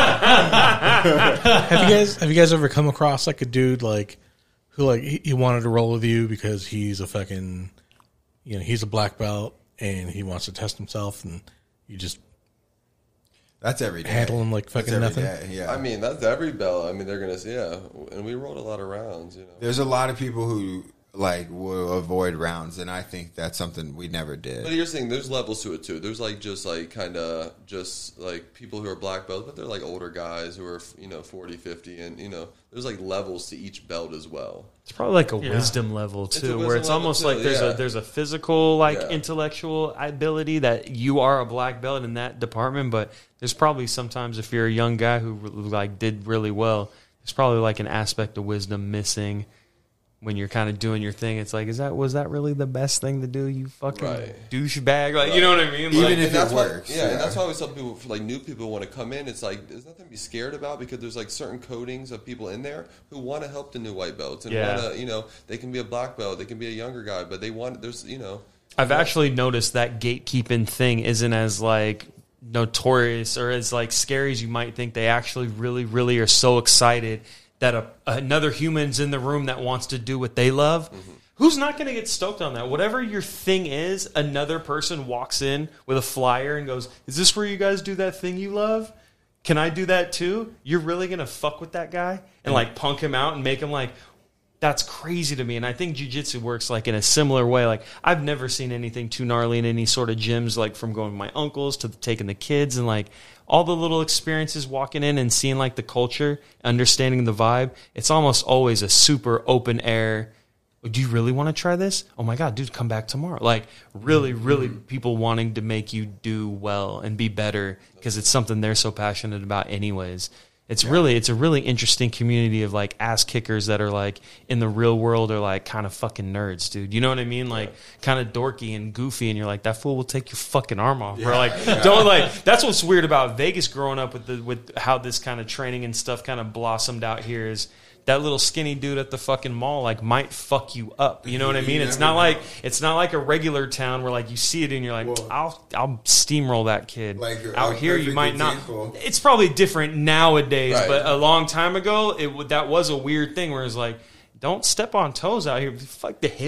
have you guys ever come across like a dude like who like he wanted to roll with you because he's a fucking, you know, he's a black belt and he wants to test himself and you just that's every day. handle him like That's fucking every nothing? day, yeah. I mean, that's every belt. I mean, they're going to, yeah. And we rolled a lot of rounds, you know. There's a lot of people who like will avoid rounds, and I think that's something we never But did. you're saying there's levels to it too. There's like just like kind of just like people who are black belts, but they're like older guys who are, you know, 40, 50, and you know, there's like levels to each belt as well. It's probably like a Yeah. wisdom level It's a too, wisdom where it's level, almost too, like yeah. there's a physical like Yeah. intellectual ability that you are a black belt in that department, but there's probably sometimes if you're a young guy who like did really well, there's probably like an aspect of wisdom missing when you're kind of doing your thing. It's like, was that really the best thing to do? You fucking Right. douchebag, like you know what I mean? Even Like, if And that's it why- works, yeah, and yeah. that's why some people, like new people, want to come in. It's like there's nothing to be scared about because there's like certain codings of people in there who want to help the new white belts and Yeah. want to, you know, they can be a black belt, they can be a younger guy, but they want there's, you know, I've actually noticed that gatekeeping thing isn't as like notorious or as like scary as you might think. They actually really, really are so excited that another human's in the room that wants to do what they love. Who's not going to get stoked on that? Whatever your thing is, another person walks in with a flyer and goes, "Is this where you guys do that thing you love? Can I do that too?" You're really going to fuck with that guy and like punk him out and make him like, that's crazy to me. And I think jiu-jitsu works like in a similar way. Like I've never seen anything too gnarly in any sort of gyms, like from going with my uncles to taking the kids and like all the little experiences walking in and seeing like the culture, understanding the vibe. It's almost always a super open air. Do you really want to try this? Oh my God, dude, come back tomorrow. Like really, really people wanting to make you do well and be better because it's something they're so passionate about anyways. It's a really interesting community of like ass kickers that are like in the real world are like kind of fucking nerds, dude. You know what I mean? Like kind of dorky and goofy, and you're like, that fool will take your fucking arm off, bro. Like don't like. That's what's weird about Vegas growing up with how this kind of training and stuff kind of blossomed out here is. That little skinny dude at the fucking mall like might fuck you up. You know what I mean? It's not like a regular town where like you see it and you're like, Well, I'll steamroll that kid. Like, out a here, you perfect might example. not. It's probably different nowadays, Right. but a long time ago, that was a weird thing where it's like, don't step on toes out here. Fuck him.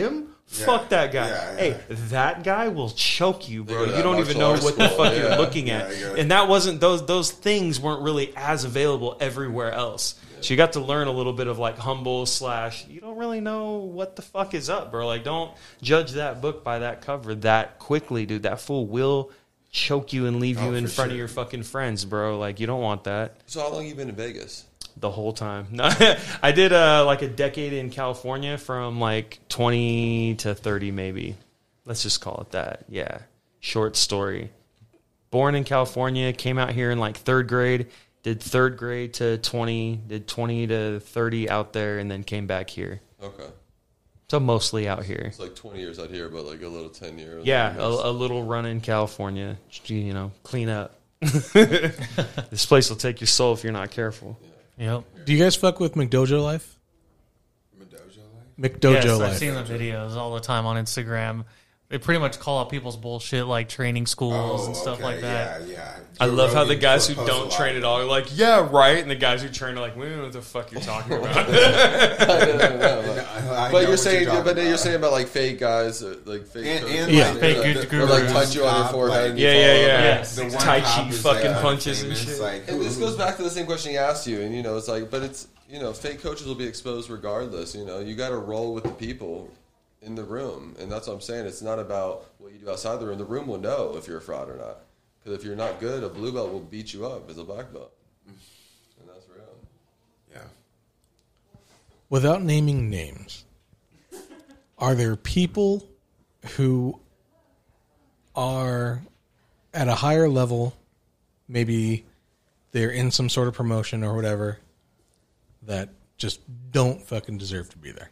Fuck that guy. Yeah, yeah. Hey, that guy will choke you, bro. They go to You that don't even martial know arts what the school, fuck yeah. you're looking at. Yeah, And that wasn't those things weren't really as available everywhere else. So you got to learn a little bit of like humble / you don't really know what the fuck is up, bro. Like, don't judge that book by that cover that quickly, dude. That fool will choke you and leave you in for front of sure. your fucking friends, bro. Like, you don't want that. So how long you been in Vegas? The whole time. No, I did like a decade in California, from like 20 to 30 maybe. Let's just call it that. Yeah. Short story. Born in California, came out here in like 3rd grade, did 3rd grade to 20, did 20 to 30 out there, and then came back here. Okay. So mostly out here. It's like 20 years out here, but like a little 10 years. Yeah, a little run in California. You know, clean up. This place will take your soul if you're not careful. Yep. Do you guys fuck with McDojo Life? McDojo Yes, I've Life. seen the videos all the time on Instagram. They pretty much call out people's bullshit, like training schools and stuff like that. Yeah. I Joe love how the Rogan guys who posts a don't lot. train at all are like, yeah, right. And the guys who train are like, we don't know what the fuck you're talking about. I know But you're what saying, talking but then you're about. saying about like fake guys, like fake, And coaches, Yeah. like, Fake that- guru or like gurus. touch you on your Top, forehead. and you yeah, fall yeah, over. yeah. Yes. The one Tai cop Chi is, fucking like, punches and famous, shit. like, And this who- goes back to the same question he asked you, and you know, it's like, but it's, you know, fake coaches will be exposed regardless. You know, you got to roll with the people in the room, and that's what I'm saying. It's not about what you do outside the room. The room will know if you're a fraud or not. Because if you're not good, a blue belt will beat you up as a black belt, and that's real. Yeah. Without naming names, are there people who are at a higher level, maybe they're in some sort of promotion or whatever, that just don't fucking deserve to be there?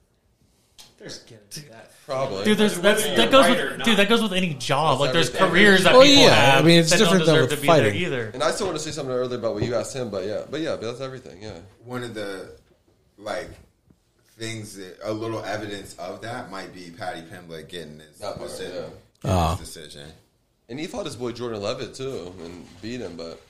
Probably. Dude, that goes with any job. That's Like, there's everything. careers that Well, people yeah, have I mean, it's that different don't than deserve with to be fighting. there either. And I still want to say something earlier about what you asked him, but that's everything. Yeah. One of the like things that a little evidence of that might be Patty Pimblett getting his That part, decision. yeah. Getting his decision. And he fought his boy Jordan Levitt too, and beat him. But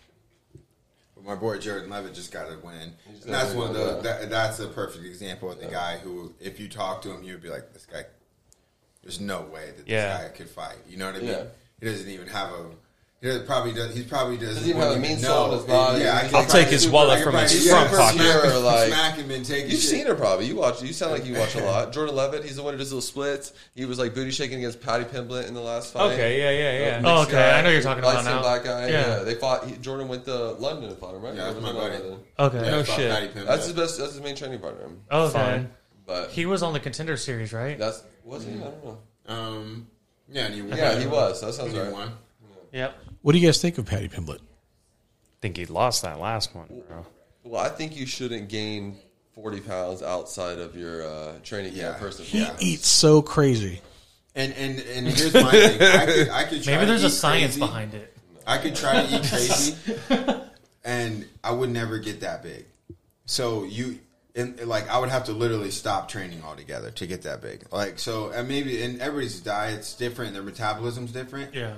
But my boy Jordan Levitt just got a win. He's And that's got a one of win, the that's a perfect example of the guy who, if you talk to him, you'd be like, this guy. There's no way that Yeah. this guy could fight. You know what I mean? Yeah. He doesn't even have a. He probably doesn't Doesn't even have a mean soul in his body. Yeah, I He's can I'll take his super- wallet I from can his probably- front super pocket. pure, like- smack him and take his You've shit. seen her probably. You sound like you watch a lot. Jordan Levitt, he's the one who does little splits. He was like booty shaking against Patty Pimblett in the last fight. Okay, yeah. Mixed Oh, okay, guy, I know you're talking about light-skinned now. black guy. Yeah. Yeah, they fought. Jordan went to London and fought him, right? Yeah, that's my buddy. Okay. No fuck shit. Patty Pimblett. That's his best. That's his main training partner. Okay. Fine. But He was on the Contender Series, right? that's was he? I don't know. Yeah, and he won. Yeah, he was. That sounds And he right. won. Yep. What do you guys think of Patty Pimblett? Think he lost that last one, bro. Well, I think you shouldn't gain 40 pounds outside of your training Yeah. camp. First of He all, eats so crazy. And here's my thing. I could try Maybe there's to a eat science crazy. behind it. I could try to eat crazy, and I would never get that big. So I would have to literally stop training altogether to get that big. Like, so, and maybe, and everybody's diet's different, their metabolism's different. Yeah.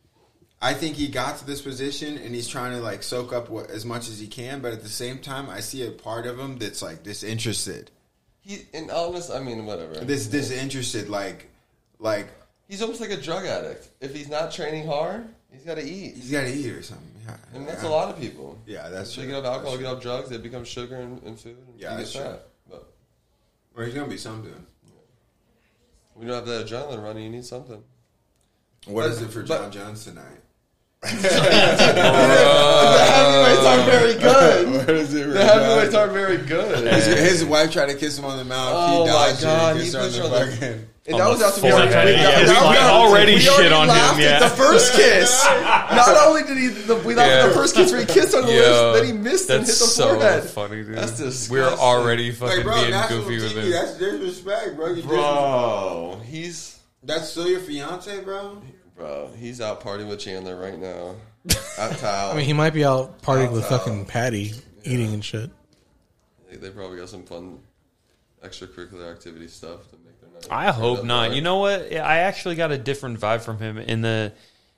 I think he got to this position and he's trying to like soak up as much as he can, but at the same time, I see a part of him that's like disinterested. in honest, I mean, whatever. This disinterested, like He's almost like a drug addict. If he's not training hard, he's got to eat. he's got to eat or something. Yeah, And that's a lot of people. Yeah, that's They true. get up alcohol, That's get up drugs, they become sugar and food. And Yeah, you that's get true. fat. But Or he's gonna be something. when you don't have that adrenaline running, you need something. What is it for John Jones tonight? The heavyweights are very good. What is it for The heavyweights John? are very good. His wife tried to kiss him on the mouth. Oh he my dodged God, Her, he kissed her on pushed the her on the- fucking. And that was after we Forehead. already, Yeah, we already shit on him, laughed yeah. at the first kiss. Not only did we laughed at the first kiss where he kissed on the lips, then he missed and hit the forehead. funny, dude. That's disgusting. We're already fucking Like, bro, being national goofy with TV, him. that's disrespect, bro. Bro, That's still your fiance, bro? he's out partying with Chandler right now. At Tao. I mean, he might be out partying with fucking Patty, eating and shit. They probably got some fun extracurricular activity stuff to make their night. I hope not. You know what? I actually got a different vibe from him in the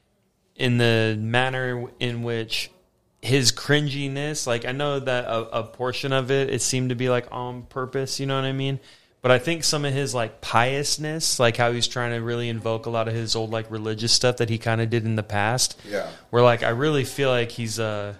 manner in which his cringiness. Like, I know that a portion of it seemed to be like on purpose. You know what I mean? But I think some of his like piousness, like how he's trying to really invoke a lot of his old like religious stuff that he kind of did in the past. Yeah. Where like I really feel like he's because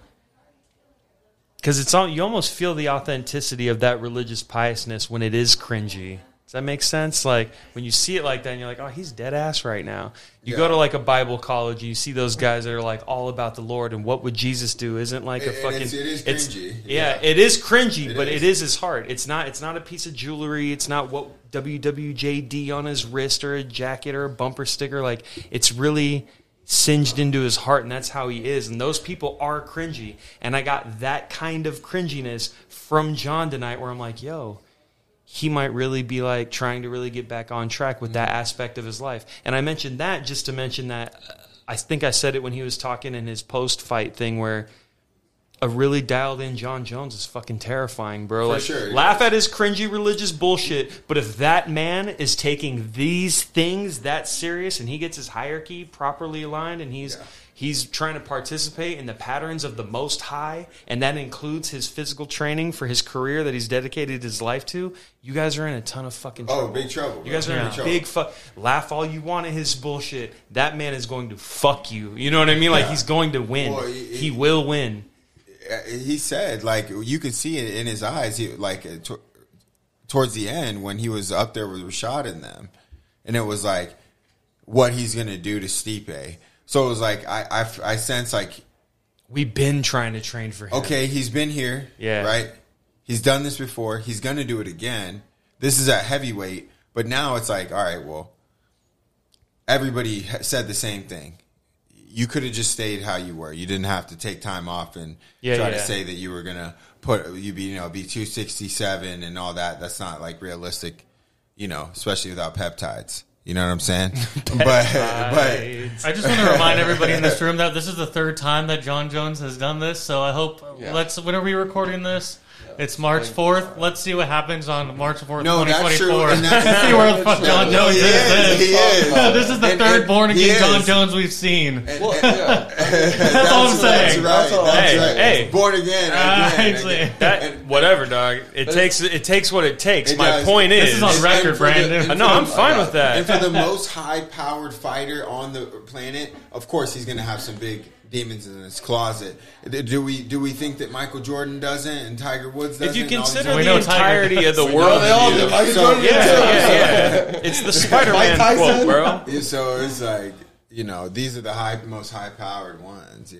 it's all, you almost feel the authenticity of that religious piousness when it is cringy. Does that make sense? Like when you see it like that, and you're like, oh, he's dead ass right now. You go to like a Bible college, and you see those guys that are like all about the Lord and what would Jesus do? Isn't like a fucking. It is cringy. Yeah, it is cringy, but it is his heart. It's not a piece of jewelry. It's not what WWJD on his wrist or a jacket or a bumper sticker. Like it's really singed into his heart, and that's how he is. And those people are cringy. And I got that kind of cringiness from John tonight, where I'm like, yo. He might really be like trying to really get back on track with that aspect of his life. And I mentioned that just to mention that I think I said it when he was talking in his post-fight thing where a really dialed-in John Jones is fucking terrifying, bro. For like, sure. Laugh at his cringy religious bullshit, but if that man is taking these things that serious and he gets his hierarchy properly aligned and he's trying to participate in the patterns of the Most High, and that includes his physical training for his career that he's dedicated his life to, you guys are in a ton of fucking trouble. Oh, big trouble. You guys are in a big laugh all you want at his bullshit. That man is going to fuck you. You know what I mean? Like, he's going to win. Well, he will win. He said, like, you could see it in his eyes, towards the end when he was up there with Rashad and them. And it was like, what he's going to do to Stipe. So it was like, I sense like... We've been trying to train for him. Okay, he's been here, right? He's done this before. He's going to do it again. This is at heavyweight. But now it's like, all right, well, everybody said the same thing. You could have just stayed how you were. You didn't have to take time off and try to say that you were going to be 267 and all that. That's not like realistic, especially without peptides. You know what I'm saying? but I just want to remind everybody in this room that this is the third time that John Jones has done this. So I hope when are we recording this? It's March 4th. Let's see what happens on March 4th, 2024. Let's see where the fuck John Jones is. He is. This is the third born-again John Jones we've seen. That's all I'm saying. That's right. Hey. Born again. Whatever, dog. It takes what it takes. My point is... This is on record, Brandon. No, I'm fine with that. And for the most high-powered fighter on the planet, of course he's going to have some big... demons in his closet. Do we think that Michael Jordan doesn't and Tiger Woods doesn't? If you consider the entirety of the world, they all do. Michael Jordan It's the Spider-Man quote, bro. Yeah, so it's like these are the most high-powered ones.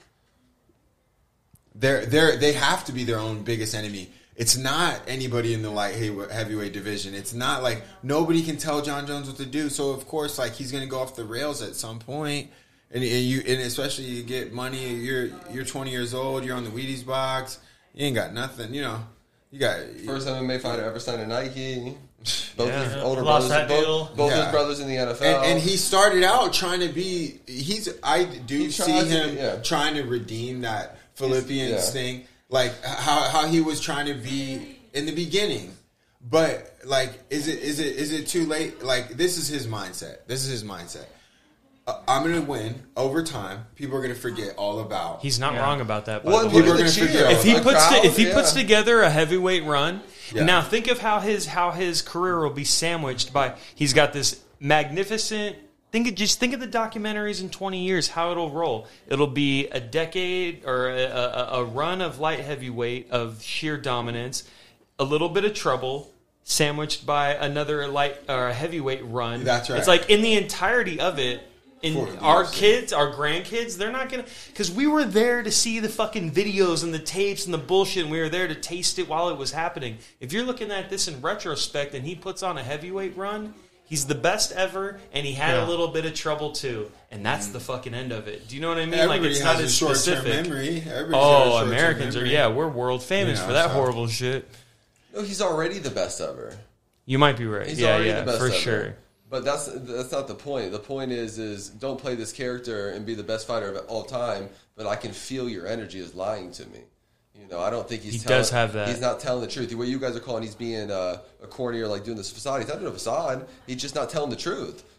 They have to be their own biggest enemy. It's not anybody in the light heavyweight division. It's not like nobody can tell John Jones what to do. So of course, like he's going to go off the rails at some point. And especially you get money. You're 20 years old. You're on the Wheaties box. You ain't got nothing. You got first MMA fighter ever signed a Nike. Both his older lost brothers. That deal. Both his brothers in the NFL. And he started out trying to be. I see him trying to redeem that Philippians thing, like how he was trying to be in the beginning. But like, is it too late? Like this is his mindset. I'm going to win over time. People are going to forget all about. He's not wrong about that. People are going to forget. If he puts together a heavyweight run, now think of how his career will be sandwiched by. He's got this magnificent. Think of the documentaries in 20 years. How it'll roll. It'll be a decade or a run of light heavyweight of sheer dominance, a little bit of trouble. Sandwiched by another light or heavyweight run. That's right. It's like in the entirety of it. And our kids, our grandkids, they're not going to... Because we were there to see the fucking videos and the tapes and the bullshit, and we were there to taste it while it was happening. If you're looking at this in retrospect and he puts on a heavyweight run, he's the best ever, and he had a little bit of trouble too. And that's the fucking end of it. Do you know what I mean? Everybody it's has not a as short-term specific. memory. Americans are... we're world famous for that horrible shit. No, he's already the best ever. You might be right. He's already the best for ever. sure. But that's not the point. The point is don't play this character and be the best fighter of all time, but I can feel your energy is lying to me. I don't think he does have that. He's not telling the truth. What you guys are calling he's being a corny or like doing this facade. He's not doing a facade. He's just not telling the truth.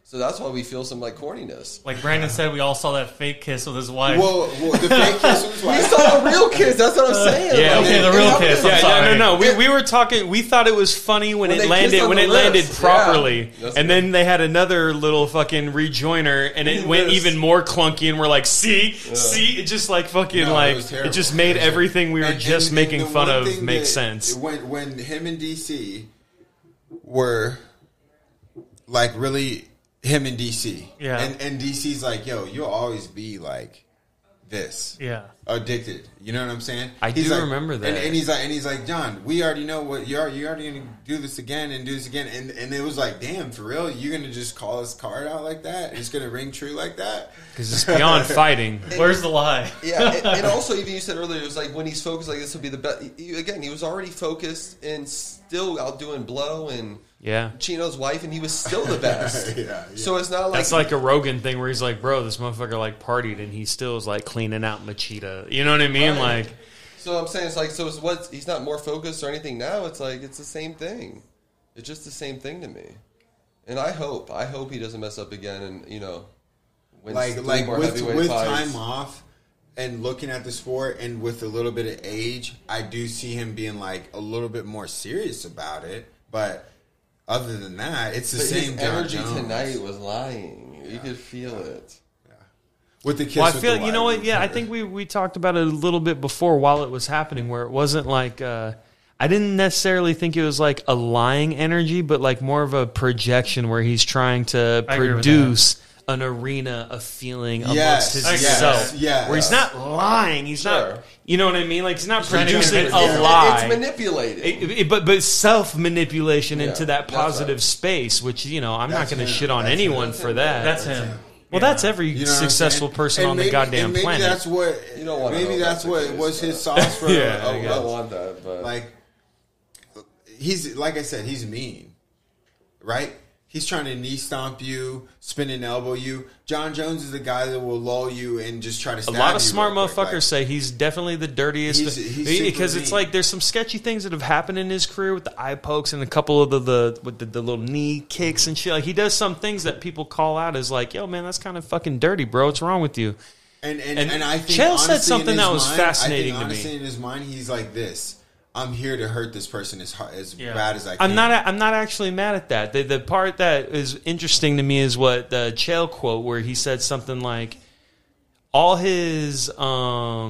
So that's why we feel some like corniness. Like Brandon said, we all saw that fake kiss with his wife. Well, the fake kiss was We like, saw the real kiss. That's what I'm saying. yeah, Like, okay, the it real happened. kiss, I'm Yeah, sorry. no. We were talking. We thought it was funny when When it they landed. kissed on When the it landed lips. properly, Yeah. That's and good. then they had another little fucking rejoiner, and it went Yes. even more clunky. And we're like, see, it just like fucking No, it like was it terrible. just made It was everything we were and- just and making the fun one of thing make that- sense. When him and DC were like really him and DC, Yeah. and DC's like, yo, you'll always be like this, Yeah. addicted. You know what I'm saying? I He's do like- remember that. and he's like, John, we already know what you're already gonna do this again and do this again, and it was like, damn, for real, you're gonna just call his card out like that? It's gonna ring true like that? Because it's beyond fighting. Where's the lie? Yeah, and also even you said earlier, it was like when he's focused, like this will be the best. Again, he was already focused and still out doing blow and Yeah. Chino's wife, and he was still the best. Yeah. So it's not like That's like a Rogan thing where he's like, bro, this motherfucker like partied and he still is like cleaning out Machida. You know what I mean? Right. Like, So I'm saying it's like so. It's what he's not more focused or anything now. It's like it's the same thing. It's just the same thing to me. And I hope he doesn't mess up again. And wins like three more with heavyweight fights. time off and looking at the sport and with a little bit of age, I do see him being like a little bit more serious about it. But other than that, it's the But same. his John energy Jones. tonight was lying. You could feel it. With the kiss. well, I with feel, the you know wife. what? Yeah, I think we talked about it a little bit before while it was happening, where it wasn't like, I didn't necessarily think it was like a lying energy, but like more of a projection where he's trying to I agree with produce an arena of feeling Yes, amongst yes, himself. yes. Where he's not lying. He's Sure. not, you know what I mean? Like he's not trying to producing convince a you. lie. It's manipulated. But self manipulation Yeah, into that that's positive right. space, which I'm not That's going to him. shit on That's anyone him. for that. That's him. Well, that's every You know what I'm successful saying? person And on maybe- the goddamn and maybe planet. That's what. You don't wanna Maybe know that's if what that's the was case, his but- sauce for. Yeah, I I guess. want that, but Like he's like I said, he's mean, right? He's trying to knee stomp you, spin and elbow you. John Jones is the guy that will lull you and just try to. A Stab lot of you smart real quick. motherfuckers say he's definitely the dirtiest He's super because it's mean. like there's some sketchy things that have happened in his career with the eye pokes and a couple of the little knee kicks and shit. Like he does some things that people call out as like, yo man, that's kind of fucking dirty, bro. What's wrong with you? And And I think Chael said honestly, in something his that was mind, fascinating to I think me. honestly, in his mind, he's like this. I'm here to hurt this person as Yeah. bad as I can. I'm not actually mad at that. The part that is interesting to me is what the Chael quote where he said something like all his all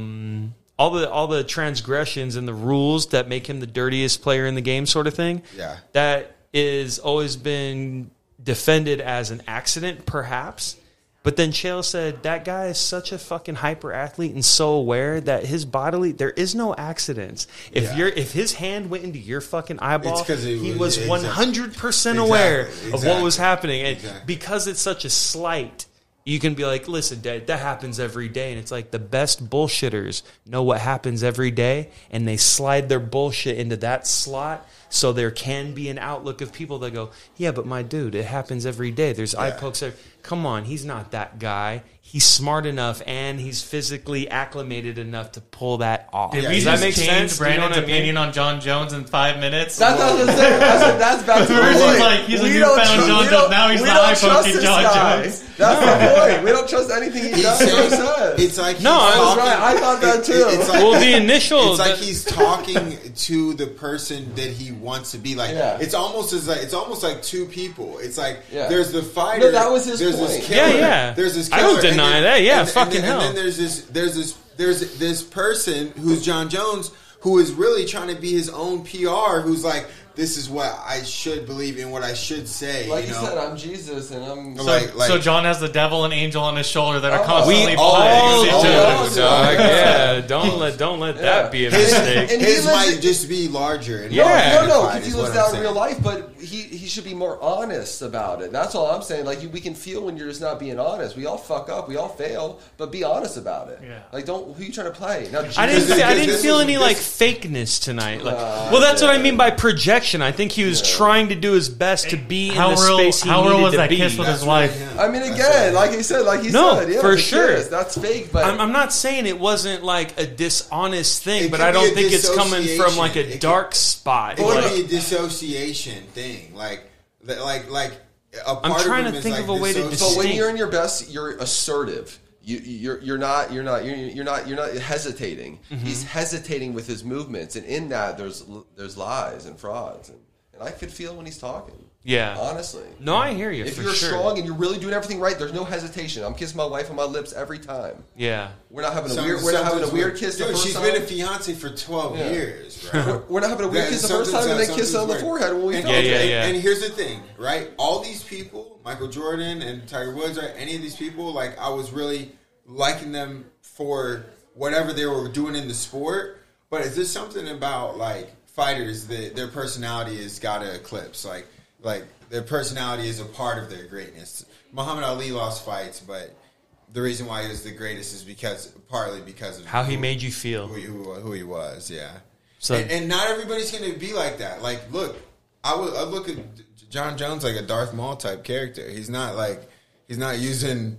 the transgressions and the rules that make him the dirtiest player in the game sort of thing. Yeah. That is always been defended as an accident perhaps. But then Chael said that guy is such a fucking hyper athlete and so aware that his bodily there is no accidents. If Yeah. if his hand went into your fucking eyeball, It's 'cause it he was- was exactly. 100% aware Exactly, of what was exactly. happening, and Exactly. because it's such a slight. You can be like, listen, Dad, that happens every day. And it's like the best bullshitters know what happens every day, and they slide their bullshit into that slot so there can be an outlook of people that go, yeah, but my dude, it happens every day. There's eye pokes. Come on, he's not that guy. He's smart enough, and he's physically acclimated enough to pull that off. Did Yeah, we Does just that make change sense? Do you know Brandon's what I mean? opinion on John Jones in 5 minutes? that's what I was saying. That's back to the First point. he's like, he's a We newfound don't trust- John we Jones. don't- Now he's we the don't eye trust poking this John guy. Jones. That's the point. We don't trust anything he He's does or saying, says. it's like No, he's I was talking, right. I thought that too. It's like, Well, the initial... it's like he's talking to the person that he wants to be. Like Yeah. it's almost like two people. It's like Yeah. there's the fighter. No, that was his there's point. This killer, Yeah, yeah. There's this. I Killer, don't deny that. Yeah, fucking hell. And then there's this person who's John Jones who is really trying to be his own PR. Who's like, this is what I should believe in, what I should say. Like you you know? said, I'm Jesus, and I'm. So John has the devil and angel on his shoulder that are Oh. constantly We all playing. do, Oh, dog. yeah. Yeah, don't let that be a mistake. And he his lives- might just be larger. And Yeah. No, magnified because he is lives what I'm out in saying. real life, but he should be more honest about it. That's all I'm saying. Like we can feel when you're just not being honest. We all fuck up, we all fail, but be honest about it. Yeah. Like who are you trying to play? Now, I Jesus- didn't this feel was- any this- like fakeness tonight. Like, well, that's what I mean by projection. I think he was trying to do his best to be in the space he how real needed was to that be. kiss with his That's wife? really him. I mean, That's again, it. like he said, No, yeah, for the sure. kiss, that's fake. But I'm not saying it wasn't like a dishonest thing, It but could I be don't a think it's coming from like dissociation. a It dark spot. It Like, could be a dissociation thing, like I'm trying to think of a way to So distinct. when you're in your best, you're assertive. You're not hesitating. Mm-hmm. He's hesitating with his movements, and in that there's lies and frauds, and I could feel when he's talking. Yeah. Honestly. No, I hear you. If for you're sure. strong and you're really doing everything right, there's no hesitation. I'm kissing my wife on my lips every time. Yeah. We're not having a weird kiss the Dude, first she's time. been a fiance for 12 years, bro. We're not having a weird kiss the first time and then kiss on the forehead when we and, talk. And here's the thing, right? All these people, Michael Jordan and Tiger Woods, right? Any of these people, like, I was really liking them for whatever they were doing in the sport. But is there something about, like, fighters that their personality has got to eclipse? Like their personality is a part of their greatness. Muhammad Ali lost fights, but the reason why he was the greatest is partly because of How he made you feel. who he was. Yeah. So And not everybody's going to be like that. Like, look, I look at John Jones like a Darth Maul type character. He's not using.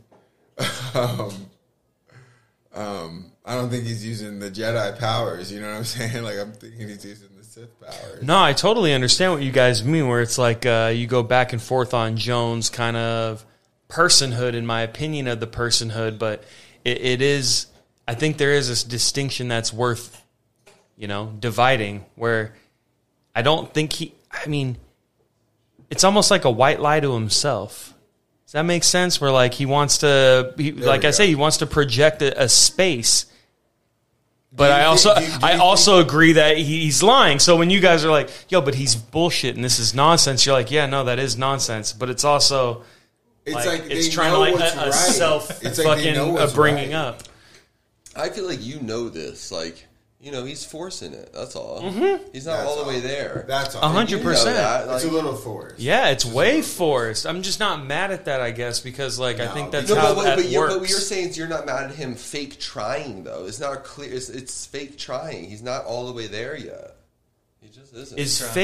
I don't think he's using the Jedi powers. You know what I'm saying? Like, I'm thinking he's using the Sith powers. No, I totally understand what you guys mean, where it's like you go back and forth on Jones' kind of personhood, in my opinion, of the personhood, but it is, I think there is this distinction that's worth, dividing, where I don't think it's almost like a white lie to himself. Does that make sense? Where, like, he wants to, he wants to project a space. But I also agree that he's lying. So when you guys are like, yo, but he's bullshit and this is nonsense, you're like, yeah, no, that is nonsense. But it's also, it's trying to, like, a self fucking bringing up. I feel like this. Like, he's forcing it. That's all. Mm-hmm. He's not all the way there. That's all. 100%. It's a little forced. Yeah, it's way forced. I'm just not mad at that, I guess, because, like, I think that's how that works. But what you're saying is you're not mad at him fake trying, though. It's not clear. It's fake trying. He's not all the way there yet. He just isn't.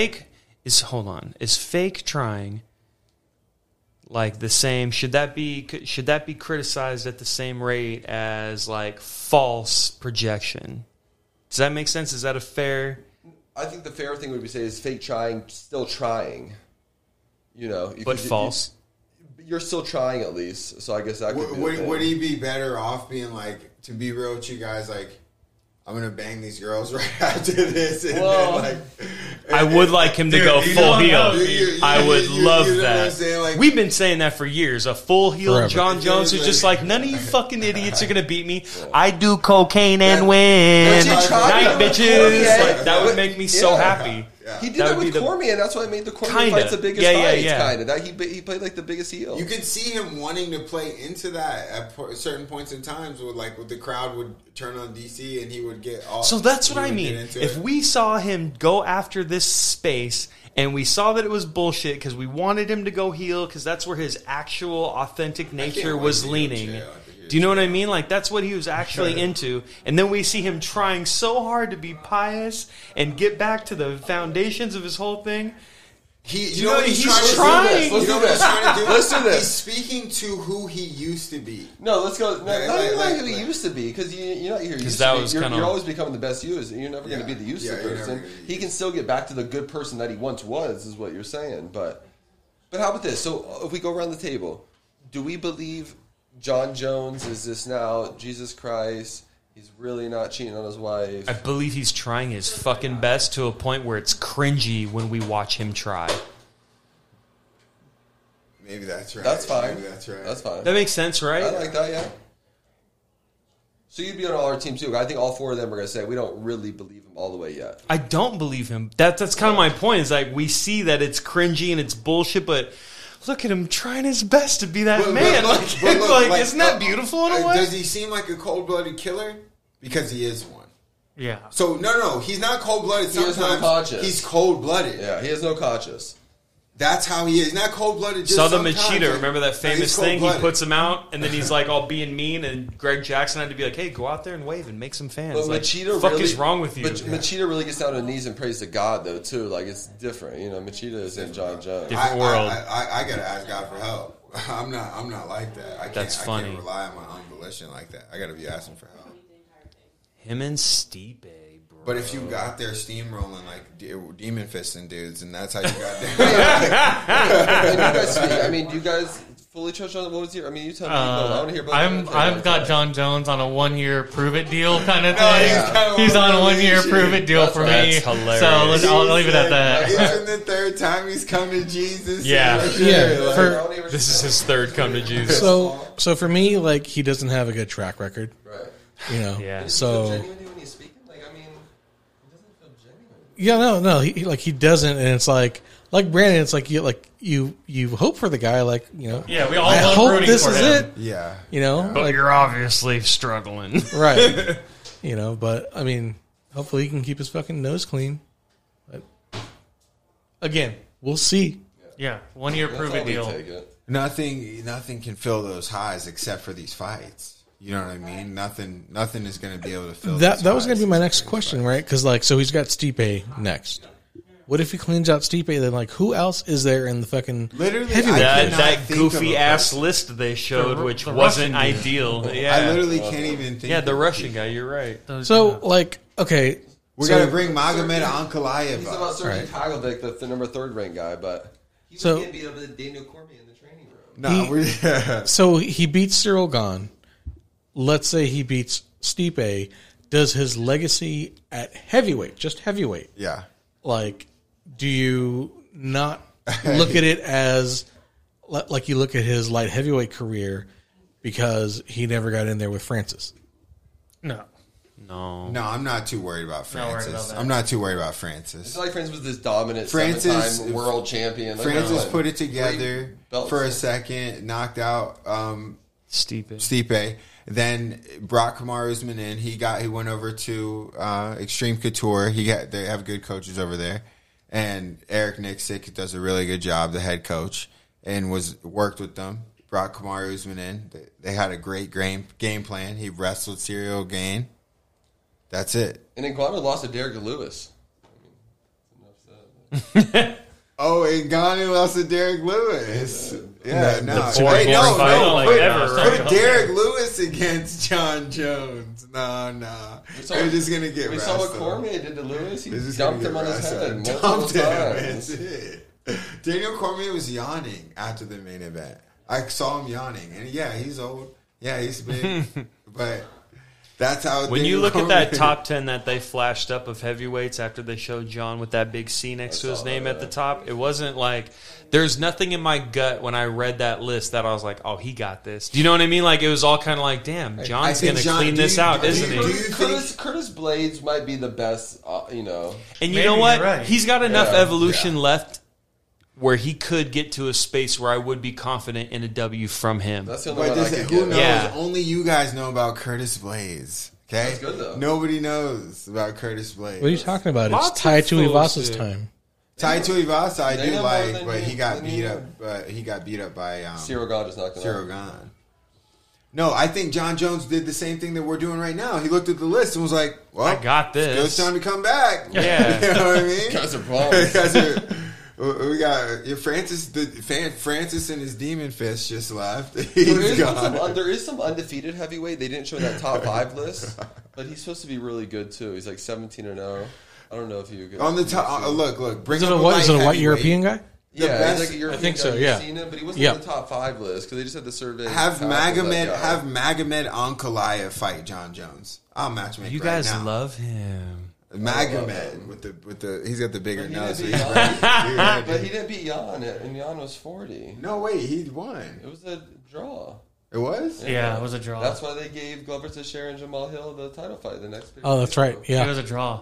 Is fake trying like the same? Should that be criticized at the same rate as, like, false projection? Does that make sense? Is that a fair? I think the fair thing would be say is fake trying, still trying. But false. You're still trying at least, so I guess that could be. Would he be better off being like, to be real with you guys, like, I'm gonna bang these girls right after this, and then, I would like him to go full heel. I would love that. Like, we've been saying that for years. A full heel Forever. John Jones who's just like, none of you fucking idiots are gonna beat me. I do cocaine and win. Night, bitches. Like, that would make me so happy. Yeah. He did that with Cormier, and that's why I made the Cormier fights the biggest fights. Kind of that he played like the biggest heel. You could see him wanting to play into that at certain points in times, with the crowd would turn on DC, and he would get all. So that's what I mean. If we saw him go after this space, and we saw that it was bullshit because we wanted him to go heel because that's where his actual authentic nature was leaning. Do you know what I mean? Like, that's what he was actually into. And then we see him trying so hard to be pious and get back to the foundations of his whole thing. He's trying. Let's do this. He's speaking to who he used to be. No, let's go. Not who he used to be, because you're not here. You're always becoming the best you. You're never going to be the useless person. He can still get back to the good person that he once was, is what you're saying. But how about this? So if we go around the table, do we believe John Jones is this now Jesus Christ? He's really not cheating on his wife. I believe he's trying his fucking best to a point where it's cringy when we watch him try. Maybe that's right. That's fine. Maybe that's right. That's fine. That makes sense, right? I like that, yeah. So you'd be on all our team too. I think all four of them are going to say we don't really believe him all the way yet. I don't believe him. That's kind of my point. Is like, we see that it's cringy and it's bullshit, but look at him trying his best to be that man. Isn't that beautiful in a way? Does he seem like a cold-blooded killer? Because he is one. Yeah. So, no. He's not cold-blooded. Sometimes has no conscience. He's cold-blooded. Yeah, he has no conscience. That's how he is. He's not cold-blooded just Southern sometimes. Machida, remember that famous thing? He puts him out, and then he's like all being mean, and Greg Jackson had to be like, hey, go out there and wave and make some fans. But like, Machida fuck really, is wrong with you? Machida really gets down on his knees and prays to God, though, too. Like, it's different. Machida isn't John Jones. Different world. I got to ask God for help. I'm not like that. I can't rely on my own volition like that. I got to be asking for help. Him and Stipe, bro. But if you got there steamrolling like demon fisting dudes, and that's how you got there. Do you guys fully trust on what was your? I mean, you tell me. I want to hear about. I've got John Jones on a 1-year prove it deal kind of thing. He's on a 1-year prove it deal for me. That's hilarious. So I'll leave it at that. It's in the third time he's come to Jesus. Yeah. Yeah. This is his third come to Jesus. So for me, like, he doesn't have a good track record. Right. You know. Yeah. So. Genuinely when he's speaking, like, I mean, he doesn't feel genuine. Yeah, no, he doesn't, and it's like Brandon, it's like you hope for the guy, like, you know. Yeah, we all I love hope rooting this for is him. it. Yeah. You know, But like, you're obviously struggling. right. You know, but I mean, hopefully he can keep his fucking nose clean. But again, we'll see. Yeah, 1-year That's prove all it we deal. take it. Nothing can fill those highs except for these fights. You know what I mean? Nothing is going to be able to fill That those was going highs to be my except next for these question, fights. right? Because like, so he's got Stipe next. What if he cleans out Stipe? Then like, who else is there in the fucking Literally, heavyweight? I That, cannot that think of goofy a ass person. list they showed, which the wasn't Russian dude. ideal. Yeah, I literally can't even think. yeah, of the a Russian people. guy. You're right. So like, okay, We so- got to bring Magomed Ankalaev He's up. about Sergey Right. Tagovic, the number 3rd ranked guy, but he So- was getting beat up with Daniel Cormier in the training room. No, He- we're So he beats Cyril Gahn. Let's say he beats Stipe. Does his legacy at heavyweight, just heavyweight, yeah. like, do you not look at it as like you look at his light heavyweight career because he never got in there with Francis? No. No. No, I'm not too worried about Not worried Francis. about that. I'm not too worried about It's Francis. not like Francis was this dominant Francis- 7-time world champion. Like, Francis no, put it great together belts. for a second, knocked out Stipe. Stipe. Then brought Kamaru Usman in. He went over to Extreme Couture. They have good coaches over there, and Eric Nixick does a really good job, the head coach, and worked with them. Brought Kamaru Usman in. They had a great game plan. He wrestled Cyril Gane. That's it. And then Ngannou lost to Derek Lewis. Oh, and Ghana lost to Derek Lewis. Yeah, no. boring no, fight no. like Put, ever. put Derek Lewis against John Jones. No. They're just going to get We saw what wrestled. Cormier did to Lewis. He They're just dumped gonna him get on his head wrestled. multiple Dumped him. times. That's it. Daniel Cormier was yawning after the main event. I saw him yawning. And yeah, he's old. Yeah, he's big. But that's how When Daniel you look at Cormier- that top 10 that they flashed up of heavyweights after they showed John with that big C next to his name at the top, it wasn't like there's nothing in my gut when I read that list that I was like, oh, he got this. Do you know what I mean? Like, it was all kind of like, damn, John's think going to John- clean do this you- out, do isn't you- he? do you Curtis Blades might be the best, And you Maybe know what? you're right. He's got enough Yeah. evolution left where he could get to a space where I would be confident in a W from him. That's the only But one I could who get. knows? Yeah. Only you guys know about Curtis Blades. Okay? That's good, though. Nobody knows about Curtis Blades. What are you talking about? Lots It's Tai of fools Tuivasa's do. time. Tai Tuivasa, I They do know more like, than but you- he got than beat you up. know. But he got beat up by Cyril Gane just knocked him Cyril out. Gane. No, I think John Jones did the same thing that we're doing right now. He looked at the list and was like, "Well, I got this." It's time to come back." Yeah. You know what I mean? Guys are bums. Guys are- we got Francis and his demon fist just left. He's gone. There is some undefeated heavyweight. They didn't show that top 5 list, but he's supposed to be really good too. He's like 17-0. I don't know if you On the top, look. Bring Is it up a white heavyweight. European guy? The yeah, best- he's like a European think so, guy. yeah. You've seen him, but he wasn't Yeah. in the top 5 list because they just had the survey. Have top of that Magomed guy. Ankalaev fight John Jones. I'll matchmake. You right guys now. love him. Magomed with the he's got the bigger But he nose. So didn't he's beat ready. He's ready. But he didn't beat Jan, and Jan was 40. No, wait, he won. It was a draw. It was? Yeah, it was a draw. That's why they gave Glover Teixeira and Jamal Hill the title fight the next. Oh, that's right. It Yeah. was a draw.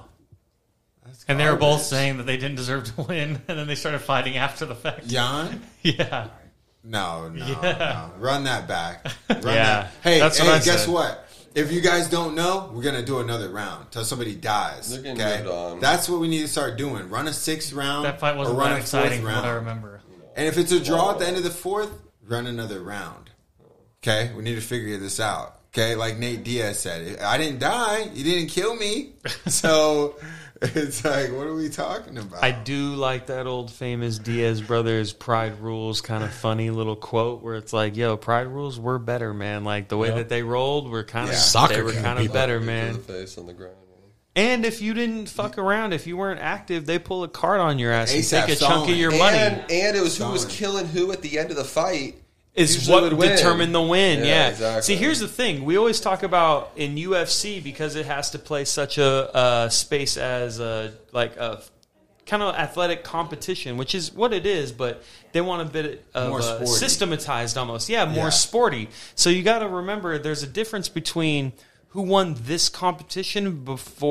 And they were both saying that they didn't deserve to win, and then they started fighting after the fact. Jan? Yeah. No. Yeah. Run that back. Run Yeah. that. Hey, That's what I guess said. what? If you guys don't know, we're gonna do another round till somebody dies. They're getting Okay, moved on. that's what we need to start doing. Run a 6th round. That fight wasn't or run that a exciting 4th from what I round. remember. And if it's a draw at the end of the 4th, run another round. Okay, we need to figure this out. Okay, like Nate Diaz said, I didn't die. You didn't kill me. So it's like, what are we talking about? I do like that old famous Diaz brothers Pride Rules kind of funny little quote where it's like, yo, Pride Rules were better, man. Like the way that they rolled were kind of Yeah. Soccer they were kind of kind of people. better, To man. the face on the ground. And if you didn't fuck around, if you weren't active, they pull a card on your ass and ASAP take a chunk of your money. And it was who was killing who at the end of the fight. Is usually what would win. determined the win. Yeah. Exactly. See, here's the thing. We always talk about in UFC, because it has to play such a space as a kind of athletic competition, which is what it is, but they want a bit of More sporty. systematized almost. Yeah, more Yeah. sporty. So you got to remember there's a difference between who won this competition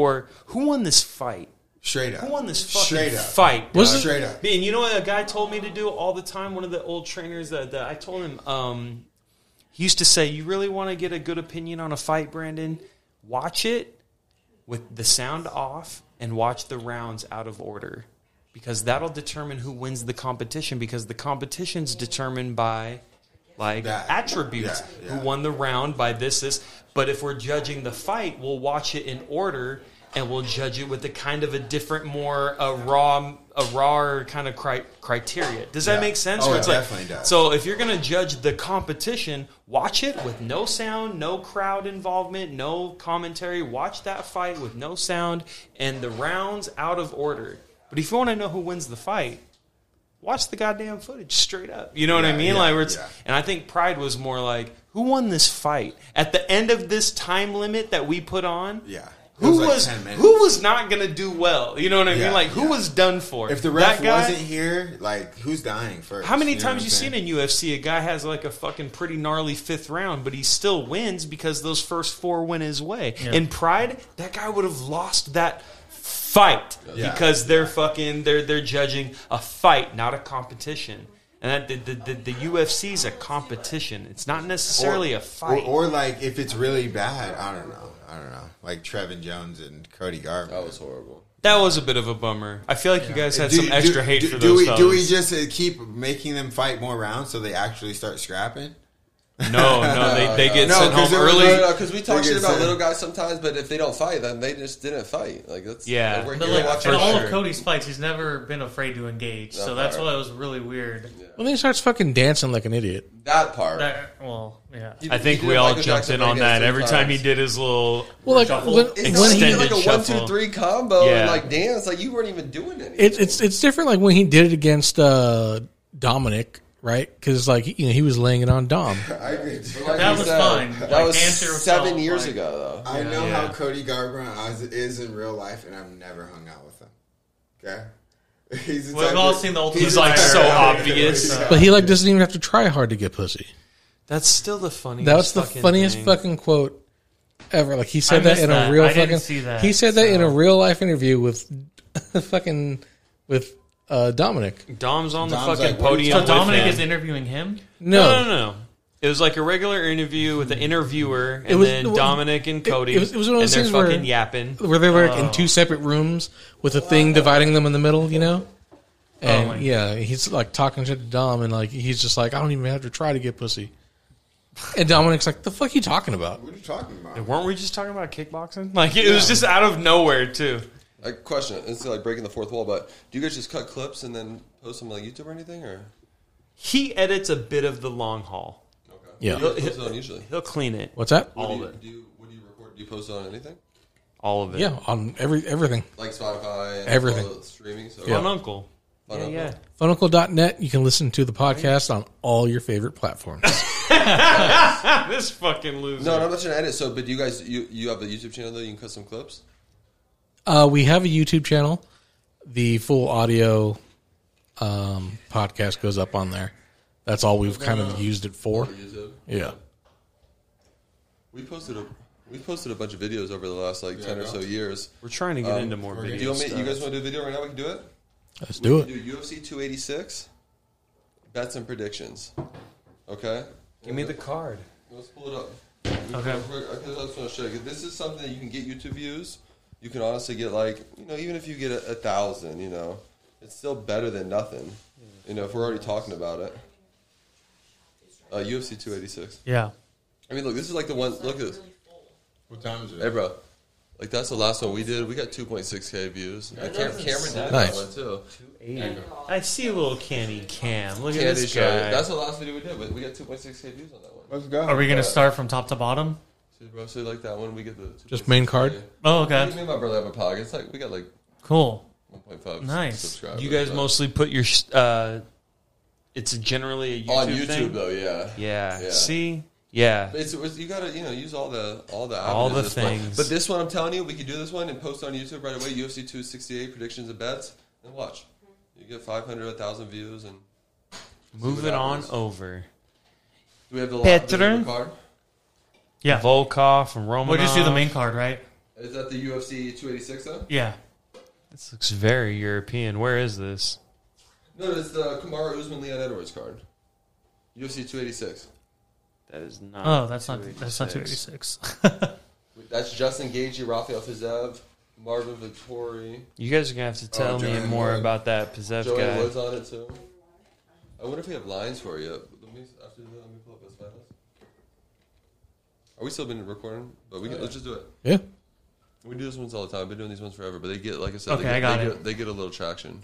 who won this fight. Straight up. Who won this fucking Straight up. fight? Was dog? it- Straight up. And you know what a guy told me to do all the time? One of the old trainers that I told him, he used to say, you really want to get a good opinion on a fight, Brandon? Watch it with the sound off and watch the rounds out of order. Because that'll determine who wins the competition, because the competition's determined by attributes. Yeah. Who won the round by this. But if we're judging the fight, we'll watch it in order and we'll judge it with a kind of a different, more raw kind of criteria. Does that Yeah. make sense? Oh, Where it it's definitely does. So if you're going to judge the competition, watch it with no sound, no crowd involvement, no commentary. Watch that fight with no sound and the rounds out of order. But if you want to know who wins the fight, watch the goddamn footage straight up. You know what I mean? And I think Pride was more like, who won this fight? At the end of this time limit that we put on, Yeah. It was like 10 minutes. who was not going to do well? You know what I mean? Yeah, Like, who was done for? If the ref That guy- wasn't here, like, who's dying first? How many You know times what you I'm seen saying? in UFC a guy has like a fucking pretty gnarly fifth round, but he still wins because those first four went his way. Yeah. In Pride, that guy would have lost that fight Yeah. because they're judging a fight, not a competition. And that the UFC is a competition. It's not necessarily a fight. Or like, if it's really bad, I don't know. Like Trevin Jones and Cody Garbrandt. That was horrible. That was a bit of a bummer. I feel like you guys had some extra hate for do those we, fellas. Do we just keep making them fight more rounds so they actually start scrapping? No, they get No, sent 'cause home there was early. No, because we talk They shit get about sent. little guys sometimes, but if they don't fight, then they just didn't fight. Like that's Yeah. Like, we're But here like watching in all sure. of Cody's fights, he's never been afraid to engage. So that's why it was really weird. Well, then he starts fucking dancing like an idiot. that part. Yeah. He- I think he we did all Michael jumped Jackson in on Vegas that 3 every time he times. did his little. Well, like Shuffle. when It's he extended like a shuffle. 1-2-3 combo Yeah. and like dance. Like you weren't even doing anything. it's different. Like when he did it against Dominic, right? Because like he was laying it on Dom. I agree. Like That you was said, fine. That Like, was dance yourself, 7 years like- ago, though. I know Yeah. how Cody Garbrandt is in real life, and I've never hung out with him. Okay? He's the We've type all of- seen the Ultimate He's like Fighter. so obvious. But he like doesn't even have to try hard to get pussy. That's still the funniest. That was the fucking funniest thing. fucking quote ever. Like he said I that missed in that. a real I didn't fucking. see that, He said that in a so- real life interview with fucking with Dominic. Dom's on the Dom's fucking like, what are you podium. So with Dominic him. is interviewing him? No, No. It was like a regular interview with the interviewer, and was- then Dominic and Cody. it was one of those and things they're where- fucking yapping. where they were like in two separate rooms with a thing dividing them in the middle, you know. And my yeah, he's like talking shit to Dom, and like he's just like, I don't even have to try to get pussy. And Dominic's like, the fuck you talking about? What are you talking about? Weren't we just talking about kickboxing? Like it was just out of nowhere too. Like, question, it's like breaking the fourth wall, but do you guys just cut clips and then post them on like YouTube or anything? Or He edits a bit of the long haul. okay. Yeah. What do you post it on usually? He'll clean it. What's that? What All do of you, what do you record? Do you post it on anything? All of it. Yeah, on everything. Like Spotify and Everything. all the streaming? So Fun Uncle. Fun Yeah, Uncle. yeah. Fununcle.net. You can listen to the podcast on all your favorite platforms. This fucking loser. No, I'm not trying to edit. So, but do you guys, you have a YouTube channel though? You can cut some clips. We have a YouTube channel. The full audio podcast goes up on there. That's all we've kind of used it for. YouTube. Yeah. We posted a bunch of videos over the last like 10 or so years. We're trying to get into more Do video you, want me, stuff. you guys want to do a video right now? We can do it. Let's do We it. can do UFC 286 bets and predictions. Okay. Give me the card. Let's pull it up. Okay. I just want to show you. This is something that you can get YouTube views. You can honestly get like, even if you get 1,000, it's still better than nothing. If we're already talking about it. UFC 286. Yeah. I mean, look, this is like the one. Look at this. What time is it? Hey, bro. Like that's the last one we did. We got 2.6K views. Cameron did Nice. that one too. I see a little candy cam. Look at Candy this show. guy. That's the last video we did. But we got 2.6K views on that one. Let's go. Are we going to start from top to bottom? See, bro, so like that one, we get the Just main card? Oh, Me okay. and my brother have a podcast. It's like we got like Cool. 1.5 Nice. subscribers. You guys but- mostly put your. It's generally a YouTube on YouTube thing? though, yeah. Yeah. See. Yeah. It's you gotta use all the All the avenues at this point. things. But this one, I'm telling you, we can do this one and post on YouTube right away. UFC 268 predictions and bets, and watch. You get 500, 1,000 views, and Move what it on happens. over. do we have the Petr? card? Yeah. Volkov and Romanov. We'll just do the main card, right? Is that the UFC 286 though? Yeah. This looks very European. Where is this? No, it's the Kamaru Usman Leon Edwards card. UFC 286. That is not. Oh, that's not 286. That's Justin Gaethje, Rafael Fiziev, Marvin Vettori, You guys are gonna have to tell me Joanne more Wood. about that Pizev Joey guy. Woods on it too. I wonder if we have lines for you. Let me pull up his files. Are we still been recording? But let's just do it. Yeah. We do these ones all the time. I've been doing these ones forever, but they get, like I said, Okay, I got they get a little traction.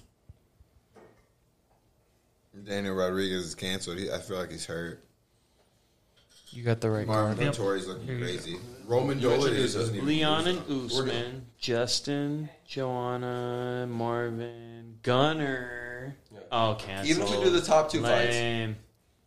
Daniel Rodriguez is canceled. I feel like he's hurt. You got the right Marvin card. Vettori's looking Here you crazy. Roman You mentioned Dolidze Usman. doesn't even Leon lose and them. We're good. Usman, Justin, Joanna, Marvin, Gunner. Yeah. Oh, cancel. Even if we do the top two fights. Lame.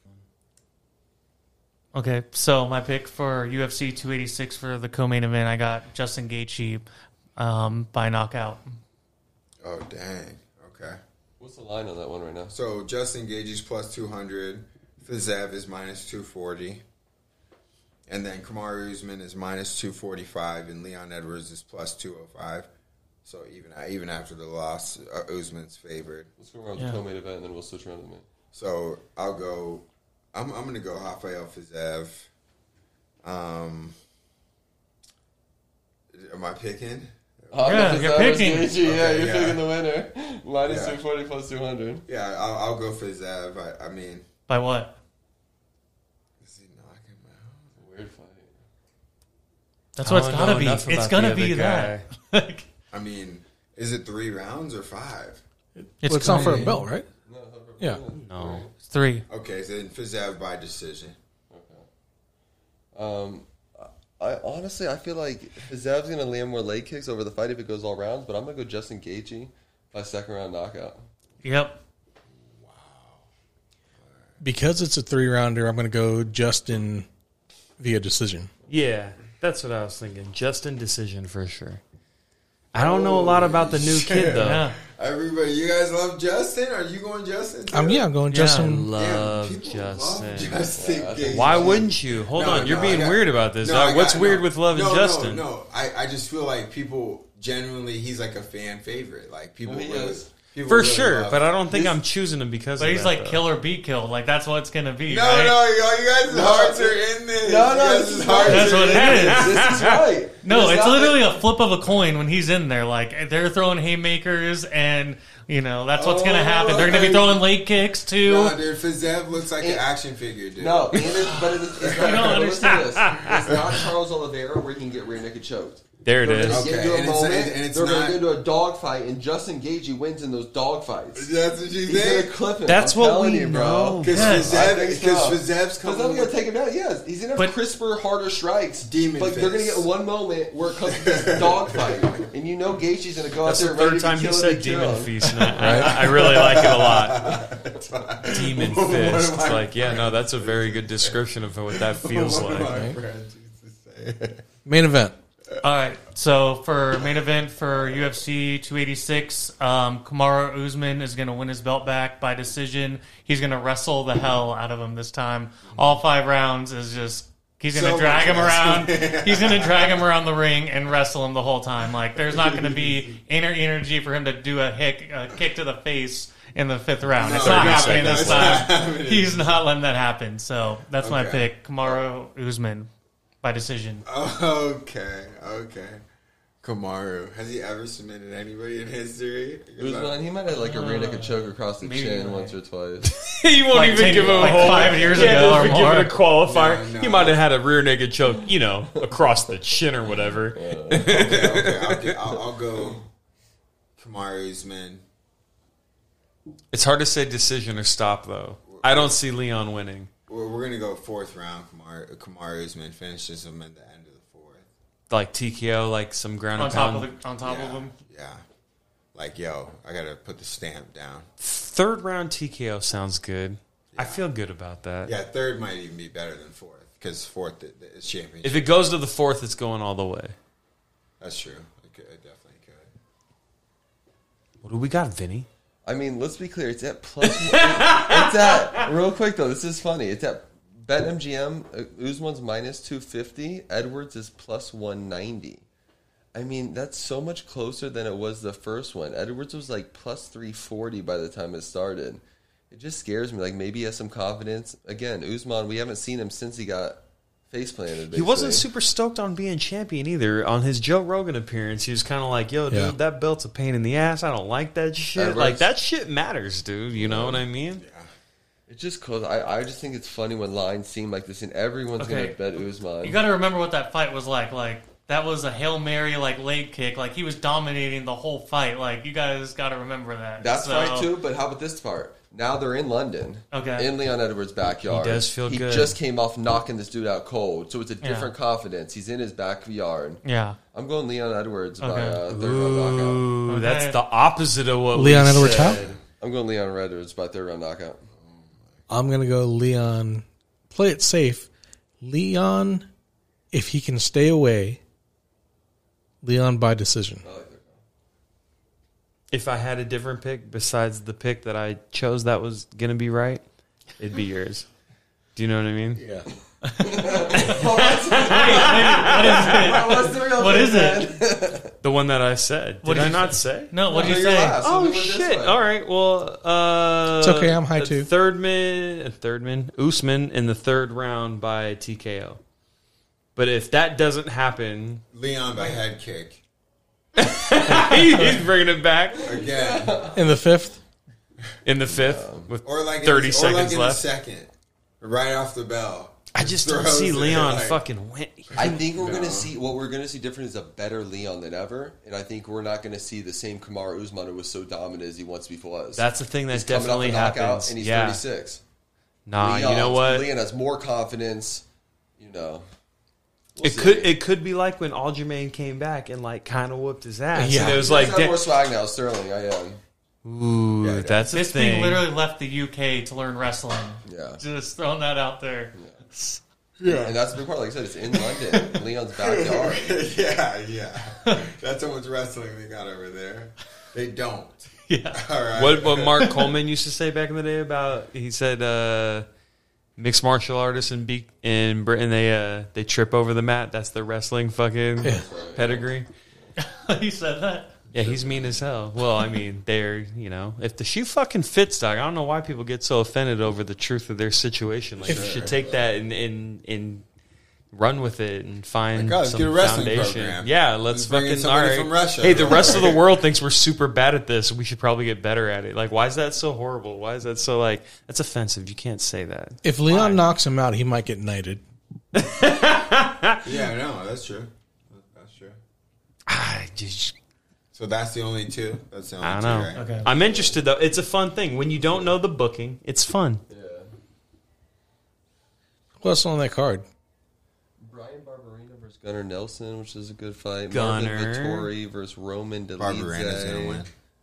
Okay, so my pick for UFC 286 for the co-main event, I got Justin Gaethje by knockout. Oh, dang. Okay. What's the line on that one right now? So Justin Gaethje's plus 200. Fiziev is minus 240. And then Kamaru Usman is minus 245. And Leon Edwards is plus 205. So even after the loss, Usman's favored. Let's go around Yeah. the co-main event, and then we'll switch around to the main. So I'll go. I'm going to go Rafael Fiziev. Am I picking? Yeah, you're picking. Gaethje, yeah, Okay, you're yeah. picking the winner. Minus Yeah. 240 plus 200. Yeah, I'll go Fiziev. I mean, By what? does he knock him out? Weird fight. That's what it's I don't gotta know be. enough It's about gonna the be other that. Like, I mean, is it 3 rounds or 5? Well, it's not for a crazy. belt, right? No, it's not for- Yeah. No. It's 3. Okay, so then Fiziev by decision. I honestly, I feel like Fiziev's gonna land more leg kicks over the fight if it goes all rounds, but I'm gonna go Justin Gaethje by second round knockout. Yep. Because it's a 3-rounder, I'm going to go Justin via decision. Yeah, that's what I was thinking. Justin decision for sure. I don't know a lot about the new kid though. Yeah. Everybody, you guys love Justin? Are you going Justin? Too? Yeah, I'm going Yeah. Justin. Love people Justin. love Justin Gaethje. Why wouldn't you? Hold No, on, you're no, being I got- weird about this. No, dog. I What's got- weird no. with loving No, Justin? No, I just feel like people generally, he's like a fan favorite. Like people, He really, is. people For really sure, love- but I don't think This- I'm choosing him because But of he's that, like though. kill or be killed. Like that's what it's gonna be. No, right? no, you guys' hearts are in this. No, You no, guys' this is hearts right. That's are what in it is. This is right. No, it's not- literally a flip of a coin when he's in there. Like they're throwing haymakers, and that's what's gonna happen. They're gonna be throwing leg kicks too. No, dude, Fiziev looks like an action figure, dude. No, but it's not. don't Listen understand. to this. It's not Charles Oliveira where he can get rear naked choked. There it They're is. gonna Okay, get into a and it's- moment. and it's they're not- going to get into a dogfight, and Justin Gaethje wins in those dogfights. That's what you He's going to think? clip him. That's I'm what telling we you, know. bro. Because Yes. I think so. Fizev's Because coming I'm going with to take him down. Yes, he's going to But- have crisper, harder strikes. Demon But they're going to fist. get one moment where it comes to this dogfight, and Gaethje's going to go That's out the there ready third to time he kill said and kill demon him. feast, and I really like it a lot. Demon One of fist. my Like, yeah, no, that's a very good description of what that feels One of like. my friends used to say. Main event. All right, so for main event for UFC 286, Kamaru Usman is going to win his belt back by decision. He's going to wrestle the hell out of him this time. All 5 rounds is just he's going to So drag much him around. wrestling. He's going to drag him around the ring and wrestle him the whole time. Like there's not going to be energy for him to do a kick to the face in the 5th round. It's not 30 happening this seconds. It's not time. happening. He's not letting that happen. So that's my Okay. pick, Kamaru Usman by decision. Okay. Kamaru. Has he ever submitted anybody in history? Usman, he might have like a rear naked choke across the Maybe chin you're once or twice. You won't Like even 10 give him like a whole 5 years Yeah, ago just or give more. it a qualifier. No, He no. might have had a rear naked choke, across the chin or whatever. Okay. I'll go Kamaru Usman. It's hard to say decision or stop, though. I don't see Leon winning. We're going to go 4th round. Kamaru Usman finishes him at the end of the like TKO, like some ground on and top pound. of him. Yeah. Like, yo, I gotta put the stamp down. Third round TKO sounds good. I feel good about that. Yeah, third might even be better than fourth because fourth is championship. If it goes to the fourth, it's going all the way. That's true. It definitely could. What do we got, Vinny? I mean, let's be clear. It's at plus. It's at real quick though. This is funny. It's at BetMGM. Usman's minus 250. Edwards is plus 190. I mean, that's so much closer than it was the first one. Edwards was like plus 340 by the time it started. It just scares me. Like, maybe he has some confidence. Again, Usman, we haven't seen him since he got face planted. He wasn't super stoked on being champion either. On his Joe Rogan appearance, he was kind of like, yo, dude, that belt's a pain in the ass. I don't like that shit. Edwards. Like, that shit matters, dude. You know what I mean? Yeah. It's just close. I just think it's funny when lines seem like this, and everyone's Okay. going to bet Usman. You got to remember what that fight was like. Like, that was a Hail Mary, like, leg kick. Like, he was dominating the whole fight. Like, you guys got to remember that. That's So- right, too, but how about this part? Now they're in London. Okay. In Leon Edwards' backyard. He does feel good. He just came off knocking this dude out cold, so it's a different confidence. He's in his backyard. Yeah. I'm going Leon Edwards by Okay. third round knockout. Ooh, Okay. that's the opposite of what Leon we Edwards said. how? I'm going Leon Edwards by third round knockout. I'm going to go Leon. Play it safe. Leon, if he can stay away, Leon by decision. I like that. If I had a different pick besides the pick that I chose that was going to be right, it'd be yours. Do you know what I mean? Yeah. What's the real What thing, is it? man? The one that I said. What Did did I you not say? No, what No, did you you're say? last. Oh We'll do it this shit! way. All right, well, It's okay, I'm high too. Thirdman, Usman in the third round by TKO. But if that doesn't happen, Leon by head kick. he's bringing it back Again. In the fifth, in the fifth with Or like 30 in, seconds or like in left. the second. Right off the bell. I just don't Throws see it, Leon like- fucking win. I think we're going to see, what we're going to see different is a better Leon than ever. And I think we're not going to see the same Kamaru Usman who was so dominant as he once was. That's the thing that He's coming off definitely a knockout, happens. and he's Yeah. 36. Nah, Leon, you know what? Leon has more confidence, you know. We'll It see. could be like when Aljamain came back and like kind of whooped his ass. Yeah. And it was He like, does have more swag now, Sterling. I am. ooh, Yeah, that's the This thing. thing literally left the UK to learn wrestling. Yeah. Just throwing that out there. And that's the big part. Like I said, it's in London. Leon's backyard. yeah. That's how much wrestling they got over there. They don't. Yeah. All right. What Mark Coleman used to say back in the day about, he said mixed martial artists in Britain, they trip over the mat. That's the wrestling fucking pedigree. You said that? Yeah, he's mean as hell. Well, I mean, they're, you know, if the shoe fucking fits, dog, I don't know why people get so offended over the truth of their situation. Like, you should take that and run with it and find Like, oh, let's some get a wrestling foundation. program. Yeah, let's Let's bring in fucking, all somebody right. from Russia. Hey, the rest of the world thinks we're super bad at this. We should probably get better at it. Like, why is that so horrible? Why is that so, like, that's offensive. You can't say that. if Leon knocks him out, he might get knighted. Yeah, no, that's true. That's true. I just... So that's the only two? That's the only I don't two, know. right? Okay. I'm interested, though. It's a fun thing. When you don't know the booking, it's fun. Who else on that card? Brian Barberina versus Gunnar Nelson, which is a good fight. Gunnar. Marvin Vittori versus Roman Dolidze. Barbarina's going to win.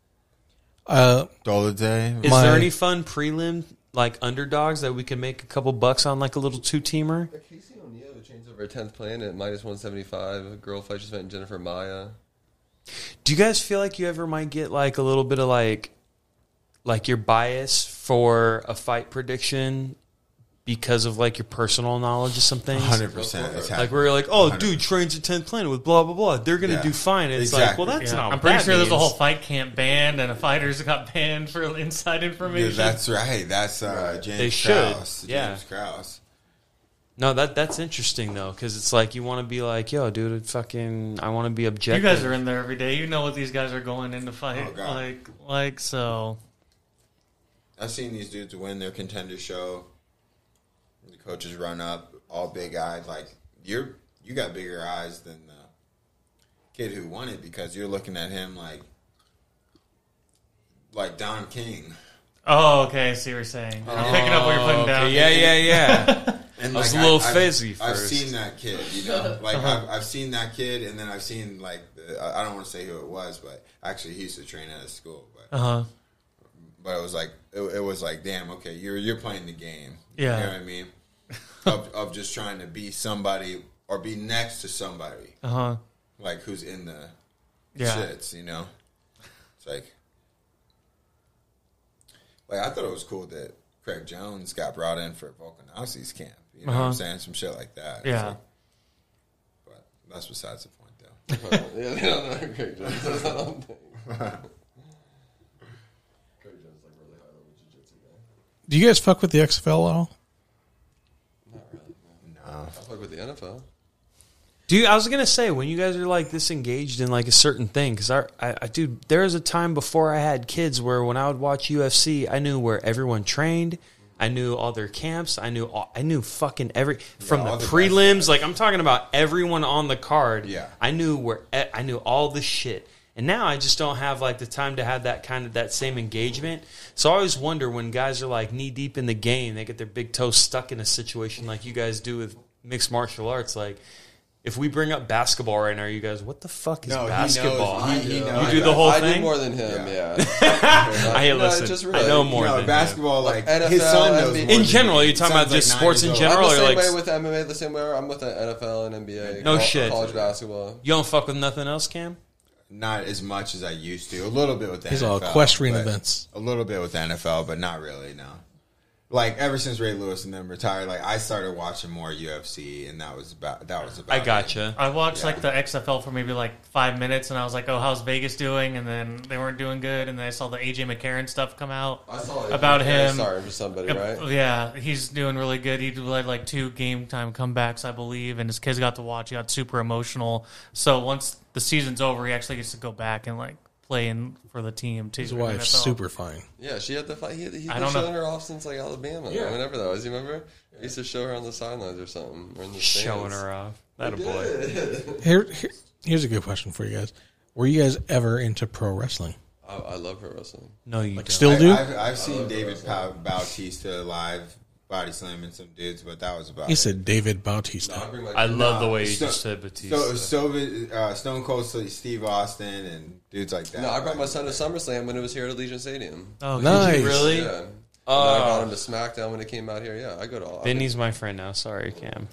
Dolidze. Is My- there any fun prelim, like, underdogs that we can make a couple bucks on, like a little two-teamer? Casey O'Neill, who changed over at 10th Planet, minus 175. A girl fight just went in Jennifer Maya. Do you guys feel like you ever might get, like, a little bit of, like your bias for a fight prediction because of, like, your personal knowledge of some things? 100%. It's Like, happening. where you're like, oh, 100%. dude trains at 10th Planet with blah, blah, blah. They're going to Yeah. do fine. And it's like, Exactly. well, that's Yeah. not I'm what pretty that sure there's a means. whole fight camp banned and a fighters got banned for inside Yeah, information. that's right. That's James They should. Krause. Yeah. James Krause. No, that's interesting, though, because it's like you want to be like, yo, dude, I want to be you objective. guys are in there every day. You know what these guys are going in to fight. Oh, God. Like so. I've seen these dudes win their contender show. The coaches run up, all big eyed. Like, you got bigger eyes than the kid who won it because you're looking at him like Don King. Oh, okay. I see what you're saying. I'm picking up what you're putting down. Yeah. And I was like, a little fizzy I've first. seen that kid, you know, like I've seen that kid, and then I've seen like I don't want to say who it was, but actually he used to train at a school, but but it was like it was like, damn, okay, you're playing the game, Yeah. you know what I mean, of just trying to be somebody or be next to somebody, like who's in the shits, you know, it's like I thought it was cool that Craig Jones got brought in for Volkanovski's camp. You know what I'm saying? Some shit like that. Yeah. Like, but that's besides the point, though. Yeah, they don't know Craig Jones. That's not one thing. Craig Jones is like really high level jiu-jitsu guy. Do you guys fuck with the XFL at all? Not really. No. I fuck with the NFL. Dude, I was gonna say, when you guys are like this engaged in like a certain thing, because dude, there was a time before I had kids where when I would watch UFC, I knew where everyone trained, I knew all their camps, I knew fucking from the all the prelims, best. like I'm talking about everyone on the card. Yeah. I knew all the shit, and now I just don't have like the time to have that same engagement. So I always wonder when guys are like knee deep in the game, they get their big toe stuck in a situation like you guys do with mixed martial arts, like. If we bring up basketball right now, you guys, what the fuck is basketball? He knows. You do the whole I thing? do more than him, yeah. Listen, just I really, know more than basketball, Like like NFL, his son knows NBA. more In than general, me. you're talking about Son's just like sports 9 in years general? I'm the or same like- way with MMA, the same way I'm with the NFL and NBA. No shit. College basketball. You don't fuck with nothing else, Cam? Not as much as I used to. A little bit with the These NFL. are equestrian but- events. A little bit with the NFL, but not really, no. Like, ever since Ray Lewis and them retired, like, I started watching more UFC, and that was about I it. gotcha. I watched like the XFL for maybe like 5 minutes, and I was like, "Oh, how's Vegas doing?" And then they weren't doing good, and then I saw the AJ McCarron stuff come out I saw it. about him. Starting for somebody, right? Yeah, he's doing really good. He led like 2 game time comebacks, I believe, and his kids got to watch. He got super emotional. So once the season's over, he actually gets to go back and like play in for the team too. His in wife's NFL. super fine. Yeah, she had the fight. He's I been don't know. showing her off since like Alabama, or whenever that was. You remember? He used to show her on the sidelines or something, or in the Showing stands. her off. That a boy. Here's a good question for you guys. Were you guys ever into pro wrestling? I love her wrestling. No, you don't. Still do? I've seen David Bautista live body slamming some dudes, but that was about He it. said David Bautista. I love the way you Sto- just said Batista. Stone Cold Steve Austin and dudes like that. No, I brought my son to SummerSlam when it was here at Allegiant Stadium. Oh, Nice. Did you really? Yeah. I brought him to SmackDown when it came out here. Yeah, I go to all. Vinny's my friend now. Sorry, Cam.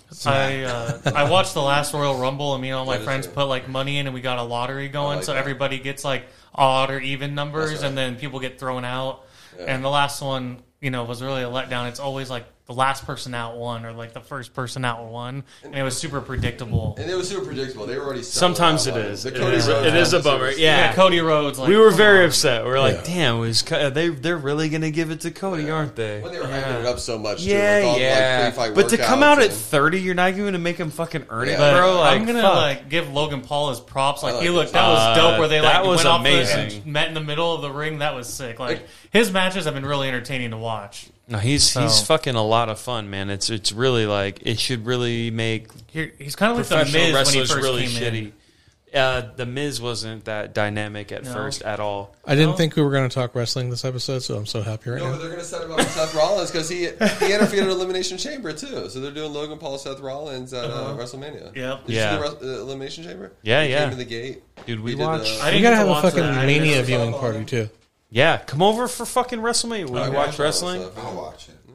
I watched the last Royal Rumble, and me and all my That is friends true. put like money in, and we got a lottery going, like so that. everybody gets like odd or even numbers, That's right. and then people get thrown out. Yeah. And the last one, was really a letdown. It's always like the last person out won, or like the first person out won, and it was super predictable. And it was super predictable. They were already selling Sometimes out, it like, is. the It Cody is. Rhodes It is a episode bummer. was- Yeah. Cody Rhodes. Like, We were come very on. upset. We were like, Yeah. damn, they're really going to give it to Cody, aren't they? When they were hyping it up so much, too, Yeah, with all yeah. The, like, pre-fight But to come out workouts at and- 30, you're not going to make him fucking earn it, Yeah. bro. Like, I'm gonna fuck. like give Logan Paul his props. Like I he like looked, it. that was dope. Where they like that was went off amazing. and met in the middle of the ring. That was sick. Like his matches have been really entertaining to watch. No, he's So- fucking a lot of fun, man. It's really like it should really make He's kind of like the professional Miz when he wrestlers first really came shitty. The Miz wasn't that dynamic at No. first at all. I didn't think we were going to talk wrestling this episode, so I'm so happy right No, now. but they're going to set him up with Seth Rollins because he interfered in Elimination Chamber too. So they're doing Logan Paul, Seth Rollins at WrestleMania. Yep. Did Yeah. you see the Elimination Chamber? Yeah, He yeah. Came to the gate. Dude, we He did, watched. I We didn't got to get have a watch fucking that. I Mania didn't- viewing party, too. Yeah, come over for fucking WrestleMania. We watch wrestling. I'll watch it.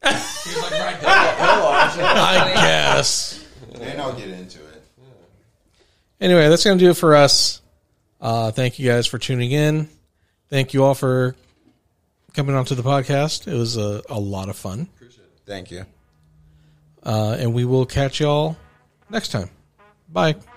I guess. And I'll get into it. Anyway, that's going to do it for us. Thank you guys for tuning in. Thank you all for coming onto the podcast. It was a lot of fun. Thank you. And we will catch y'all next time. Bye.